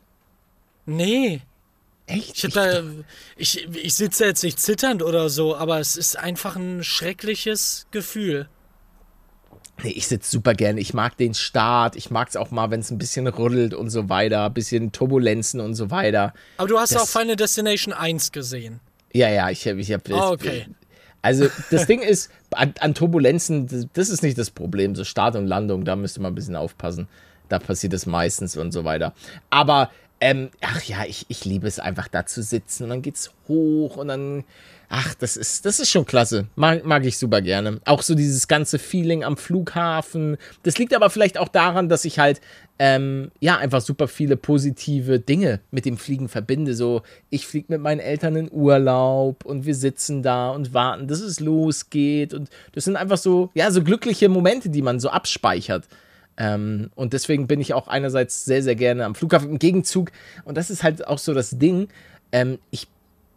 [SPEAKER 1] Nee.
[SPEAKER 2] Echt?
[SPEAKER 1] Ich, hab da, ich, ich sitze jetzt nicht zitternd oder so, aber es ist einfach ein schreckliches Gefühl.
[SPEAKER 2] Nee, ich sitze super gerne. Ich mag den Start. Ich mag es auch mal, wenn es ein bisschen rüttelt und so weiter. Ein bisschen Turbulenzen und so weiter.
[SPEAKER 1] Aber du hast
[SPEAKER 2] Das-
[SPEAKER 1] auch Final Destination eins gesehen.
[SPEAKER 2] Ja, ja, ich habe. Ich hab,
[SPEAKER 1] Ah, okay.
[SPEAKER 2] Also, das Ding ist, an, an Turbulenzen, das, das ist nicht das Problem. So Start und Landung, da müsste man ein bisschen aufpassen. Da passiert es meistens und so weiter. Aber, ähm, ach ja, ich, ich liebe es einfach da zu sitzen und dann geht's hoch und dann. Ach, das ist, das ist schon klasse. Mag, mag ich super gerne. Auch so dieses ganze Feeling am Flughafen. Das liegt aber vielleicht auch daran, dass ich halt, ähm, ja, einfach super viele positive Dinge mit dem Fliegen verbinde. So, ich fliege mit meinen Eltern in Urlaub und wir sitzen da und warten, dass es losgeht. Und das sind einfach so, ja, so glückliche Momente, die man so abspeichert. Ähm, und deswegen bin ich auch einerseits sehr, sehr gerne am Flughafen. Im Gegenzug, und das ist halt auch so das Ding, ähm, ich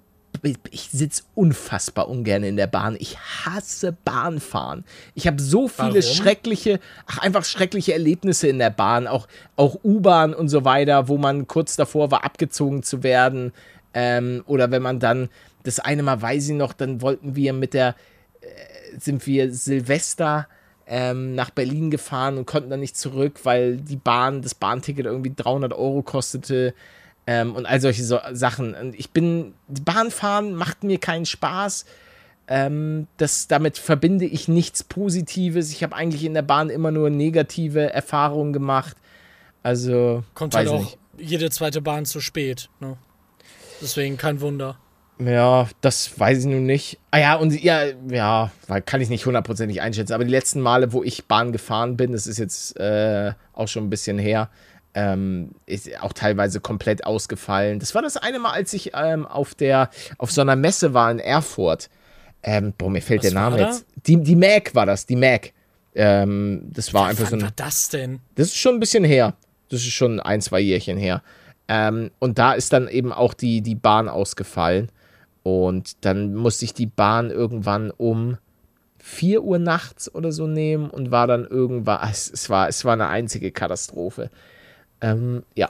[SPEAKER 2] ich sitze unfassbar ungern in der Bahn. Ich hasse Bahnfahren. Ich habe so viele
[SPEAKER 1] Warum?
[SPEAKER 2] schreckliche, ach, einfach schreckliche Erlebnisse in der Bahn. Auch, auch U-Bahn und so weiter, wo man kurz davor war, abgezogen zu werden. Ähm, oder wenn man dann, das eine Mal weiß ich noch, dann wollten wir mit der, äh, sind wir Silvester ähm, nach Berlin gefahren und konnten dann nicht zurück, weil die Bahn, das Bahnticket irgendwie dreihundert Euro kostete. Ähm, und all solche so Sachen. Und ich bin, die Bahnfahren macht mir keinen Spaß. Ähm, das, damit verbinde ich nichts Positives. Ich habe eigentlich in der Bahn immer nur negative Erfahrungen gemacht. Also,
[SPEAKER 1] Kommt
[SPEAKER 2] weiß
[SPEAKER 1] halt auch
[SPEAKER 2] nicht.
[SPEAKER 1] jede zweite Bahn zu spät. Ne? Deswegen kein Wunder.
[SPEAKER 2] Ja, das weiß ich nun nicht. Ah ja, und ja, ja, weil kann ich nicht hundertprozentig einschätzen. Aber die letzten Male, wo ich Bahn gefahren bin, das ist jetzt äh, auch schon ein bisschen her, Ähm, ist auch teilweise komplett ausgefallen. Das war das eine Mal, als ich ähm, auf der auf so einer Messe war in Erfurt. Ähm, boah, mir fällt
[SPEAKER 1] Was
[SPEAKER 2] der Name
[SPEAKER 1] war da?
[SPEAKER 2] jetzt. Die, die Mac war das, die Mac. Ähm, das war einfach so
[SPEAKER 1] Wann
[SPEAKER 2] ein.
[SPEAKER 1] war das denn?
[SPEAKER 2] Das ist schon ein bisschen her. Das ist schon ein, zwei Jährchen her. Ähm, und da ist dann eben auch die, die Bahn ausgefallen. Und dann musste ich die Bahn irgendwann um vier Uhr nachts oder so nehmen und war dann irgendwann. Es, es, war, es war eine einzige Katastrophe. Ähm, ja.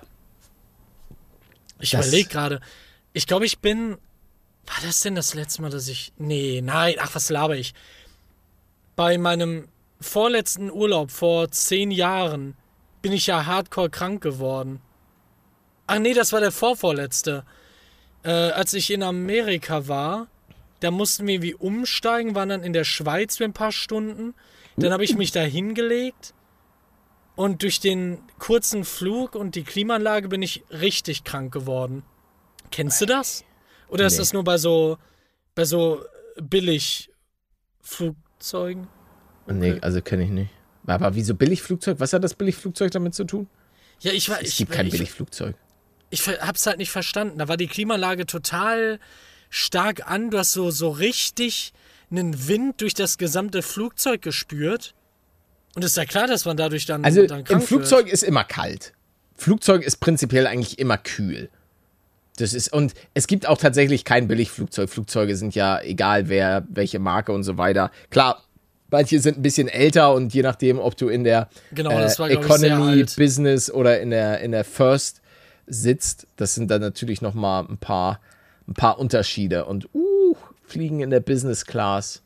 [SPEAKER 1] Ich
[SPEAKER 2] Das-
[SPEAKER 1] überlege gerade. Ich glaube, ich bin. War das denn das letzte Mal, dass ich. Nee, nein, ach, was laber ich? Bei meinem vorletzten Urlaub vor zehn Jahren bin ich ja hardcore krank geworden. Ach nee, das war der vorvorletzte. Äh, als ich in Amerika war, Da mussten wir irgendwie umsteigen, waren dann in der Schweiz für ein paar Stunden. Dann habe ich mich da hingelegt. Und durch den kurzen Flug und die Klimaanlage bin ich richtig krank geworden. Kennst du das? Oder ist
[SPEAKER 2] Nee.
[SPEAKER 1] das nur bei so, bei so Billigflugzeugen?
[SPEAKER 2] Nee, also kenne ich nicht. Aber wieso Billigflugzeug? Was hat das Billigflugzeug damit zu tun?
[SPEAKER 1] Ja, ich war.
[SPEAKER 2] Es
[SPEAKER 1] ich,
[SPEAKER 2] gibt kein
[SPEAKER 1] ich,
[SPEAKER 2] Billigflugzeug.
[SPEAKER 1] Ich hab's halt nicht verstanden. Da war die Klimaanlage total stark an. Du hast so, so richtig einen Wind durch das gesamte Flugzeug gespürt. Und ist ja klar, dass man dadurch dann,
[SPEAKER 2] Also
[SPEAKER 1] dann
[SPEAKER 2] im
[SPEAKER 1] krank
[SPEAKER 2] Flugzeug
[SPEAKER 1] wird.
[SPEAKER 2] ist immer kalt. Flugzeug ist prinzipiell eigentlich immer kühl. Das ist, und es gibt auch tatsächlich kein Billigflugzeug. Flugzeuge sind ja egal, wer, welche Marke und so weiter. Klar, manche sind ein bisschen älter und je nachdem, ob du in der
[SPEAKER 1] Genau,
[SPEAKER 2] äh,
[SPEAKER 1] das war, glaub ich, sehr
[SPEAKER 2] Economy,
[SPEAKER 1] alt.
[SPEAKER 2] Business oder in der, in der First sitzt, das sind dann natürlich nochmal ein paar, ein paar Unterschiede. Und uh, Fliegen in der Business Class,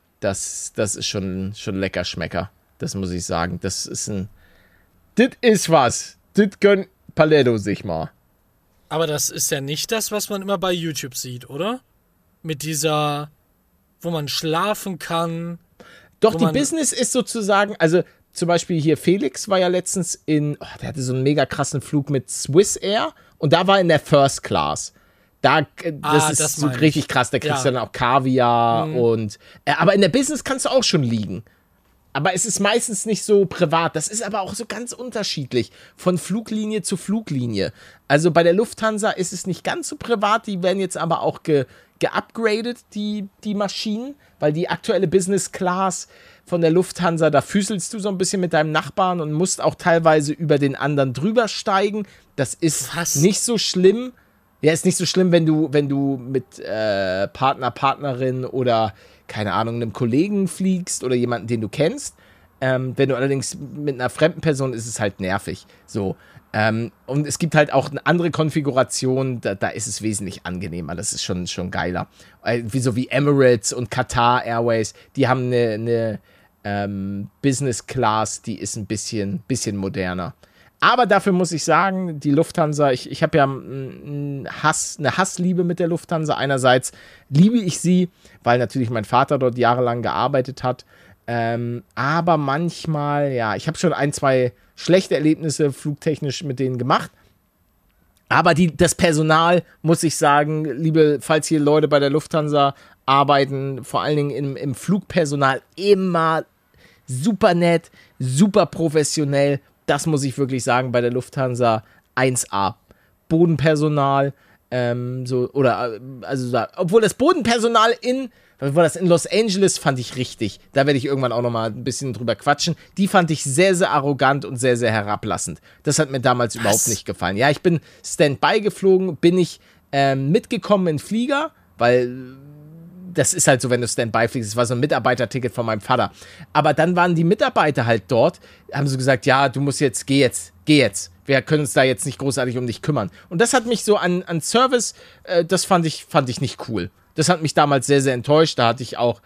[SPEAKER 2] das, das ist schon, schon lecker Schmecker. Das muss ich sagen. Das ist ein. Das ist was. Das gönnt Paletto sich mal.
[SPEAKER 1] Aber das ist ja nicht das, was man immer bei YouTube sieht, oder? Mit dieser, wo man schlafen kann.
[SPEAKER 2] Doch,
[SPEAKER 1] Wo
[SPEAKER 2] die
[SPEAKER 1] man-
[SPEAKER 2] Business ist sozusagen, also zum Beispiel hier Felix war ja letztens in, oh, der hatte so einen mega krassen Flug mit Swiss Air und da war in der First Class. Da, äh, das
[SPEAKER 1] Ah,
[SPEAKER 2] ist
[SPEAKER 1] das
[SPEAKER 2] so
[SPEAKER 1] meine ich.
[SPEAKER 2] richtig krass, da kriegst
[SPEAKER 1] Ja.
[SPEAKER 2] du dann auch Kaviar
[SPEAKER 1] Mhm.
[SPEAKER 2] und, äh, aber in der Business kannst du auch schon liegen. Aber es ist meistens nicht so privat. Das ist aber auch so ganz unterschiedlich von Fluglinie zu Fluglinie. Also bei der Lufthansa ist es nicht ganz so privat. Die werden jetzt aber auch ge, geupgradet, die, die Maschinen. Weil die aktuelle Business Class von der Lufthansa, da füßelst du so ein bisschen mit deinem Nachbarn und musst auch teilweise über den anderen drüber steigen. Das ist
[SPEAKER 1] Was?
[SPEAKER 2] nicht so schlimm. Ja, ist nicht so schlimm, wenn du, wenn du mit äh, Partner, Partnerin oder, keine Ahnung, einem Kollegen fliegst oder jemanden, den du kennst. Ähm, wenn du allerdings mit einer fremden Person, ist es halt nervig. So. Ähm, und es gibt halt auch eine andere Konfiguration, da, da ist es wesentlich angenehmer. Das ist schon, schon geiler. Äh, wie so wie Emirates und Qatar Airways, die haben eine, eine ähm, Business Class, die ist ein bisschen, bisschen moderner. Aber dafür muss ich sagen, die Lufthansa, ich, ich habe ja einen Hass, eine Hassliebe mit der Lufthansa. Einerseits liebe ich sie, weil natürlich mein Vater dort jahrelang gearbeitet hat. Ähm, aber manchmal, ja, ich habe schon ein, zwei schlechte Erlebnisse flugtechnisch mit denen gemacht. Aber die, das Personal, muss ich sagen, liebe, falls hier Leute bei der Lufthansa arbeiten, vor allen Dingen im, im Flugpersonal, immer super nett, super professionell. Das muss ich wirklich sagen, bei der Lufthansa eins A. Bodenpersonal, ähm, so, oder, äh, also, da, obwohl das Bodenpersonal in, war das in Los Angeles, fand ich richtig. Da werde ich irgendwann auch nochmal ein bisschen drüber quatschen. Die fand ich sehr, sehr arrogant und sehr, sehr herablassend. Das hat mir damals
[SPEAKER 1] Was?
[SPEAKER 2] überhaupt nicht gefallen. Ja, ich bin Standby geflogen, bin ich ähm, mitgekommen in Flieger, weil das ist halt so, wenn du Standby fliegst. Das war so ein Mitarbeiterticket von meinem Vater. Aber dann waren die Mitarbeiter halt dort, haben so gesagt, ja, du musst jetzt, geh jetzt, geh jetzt. Wir können uns da jetzt nicht großartig um dich kümmern. Und das hat mich so an, an Service, äh, das fand ich, fand ich nicht cool. Das hat mich damals sehr, sehr enttäuscht. Da hatte ich auch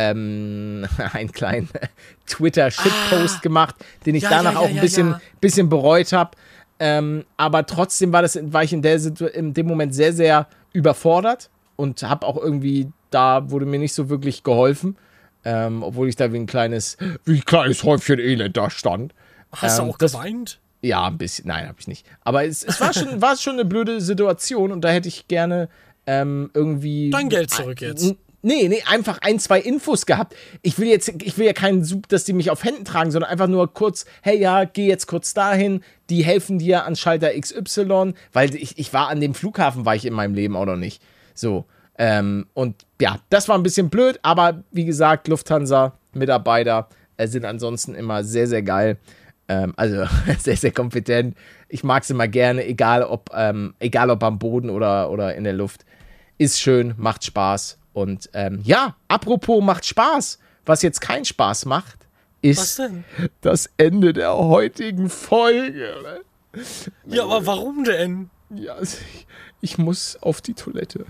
[SPEAKER 2] ähm, einen kleinen Twitter-Shitpost
[SPEAKER 1] Ah.
[SPEAKER 2] gemacht, den ich
[SPEAKER 1] Ja,
[SPEAKER 2] danach
[SPEAKER 1] ja, ja,
[SPEAKER 2] auch ein
[SPEAKER 1] ja,
[SPEAKER 2] bisschen,
[SPEAKER 1] ja.
[SPEAKER 2] bisschen bereut habe. Ähm, aber trotzdem war, das, war ich in, der Situ- in dem Moment sehr, sehr überfordert und habe auch irgendwie, da wurde mir nicht so wirklich geholfen, ähm, obwohl ich da wie ein kleines, wie ein kleines Häufchen Elend da stand.
[SPEAKER 1] Hast
[SPEAKER 2] Ähm,
[SPEAKER 1] du auch
[SPEAKER 2] das-
[SPEAKER 1] geweint?
[SPEAKER 2] Ja, ein bisschen, nein, habe ich nicht. Aber es, es war, schon, war schon eine blöde Situation und da hätte ich gerne ähm, irgendwie...
[SPEAKER 1] Dein Geld zurück jetzt.
[SPEAKER 2] N- Nee, nee, einfach ein, zwei Infos gehabt. Ich will jetzt, ich will ja keinen Sub, dass die mich auf Händen tragen, sondern einfach nur kurz, hey ja, geh jetzt kurz dahin, die helfen dir an Schalter X Y, weil ich, ich war an dem Flughafen, war ich in meinem Leben auch noch nicht. So, ähm, und ja, das war ein bisschen blöd, aber wie gesagt, Lufthansa-Mitarbeiter äh, sind ansonsten immer sehr, sehr geil. Ähm, also sehr, sehr kompetent. Ich mag sie immer gerne, egal ob, ähm, egal ob am Boden oder, oder in der Luft. Ist schön, macht Spaß. Und ähm, ja, apropos macht Spaß. Was jetzt keinen Spaß macht,
[SPEAKER 1] Was
[SPEAKER 2] ist
[SPEAKER 1] denn?
[SPEAKER 2] das Ende der heutigen Folge.
[SPEAKER 1] Ja, aber warum denn?
[SPEAKER 2] Ja, also ich, ich muss auf die Toilette.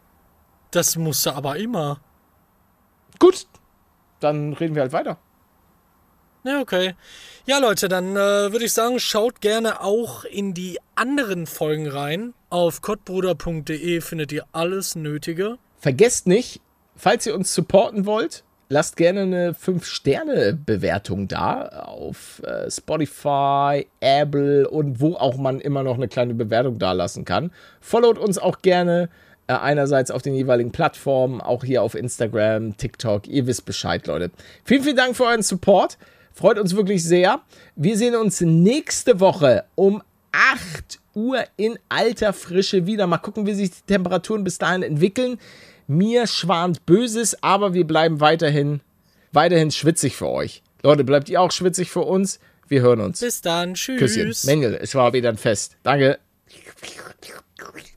[SPEAKER 1] Das musst du aber immer.
[SPEAKER 2] Gut, dann reden wir halt weiter.
[SPEAKER 1] Ja, okay. Ja, Leute, dann äh, würde ich sagen, schaut gerne auch in die anderen Folgen rein. Auf kottbruder punkt de findet ihr alles Nötige.
[SPEAKER 2] Vergesst nicht, falls ihr uns supporten wollt, lasst gerne eine fünf Sterne Bewertung da auf äh, Spotify, Apple und wo auch man immer noch eine kleine Bewertung da lassen kann. Followt uns auch gerne äh, einerseits auf den jeweiligen Plattformen, auch hier auf Instagram, TikTok. Ihr wisst Bescheid, Leute. Vielen, vielen Dank für euren Support. Freut uns wirklich sehr. Wir sehen uns nächste Woche um acht Uhr in alter Frische wieder. Mal gucken, wie sich die Temperaturen bis dahin entwickeln. Mir schwant Böses, aber wir bleiben weiterhin, weiterhin schwitzig für euch. Leute, bleibt ihr auch schwitzig für uns? Wir hören uns.
[SPEAKER 1] Bis dann. Tschüss.
[SPEAKER 2] Küsschen. Mengel, es war wieder ein Fest. Danke.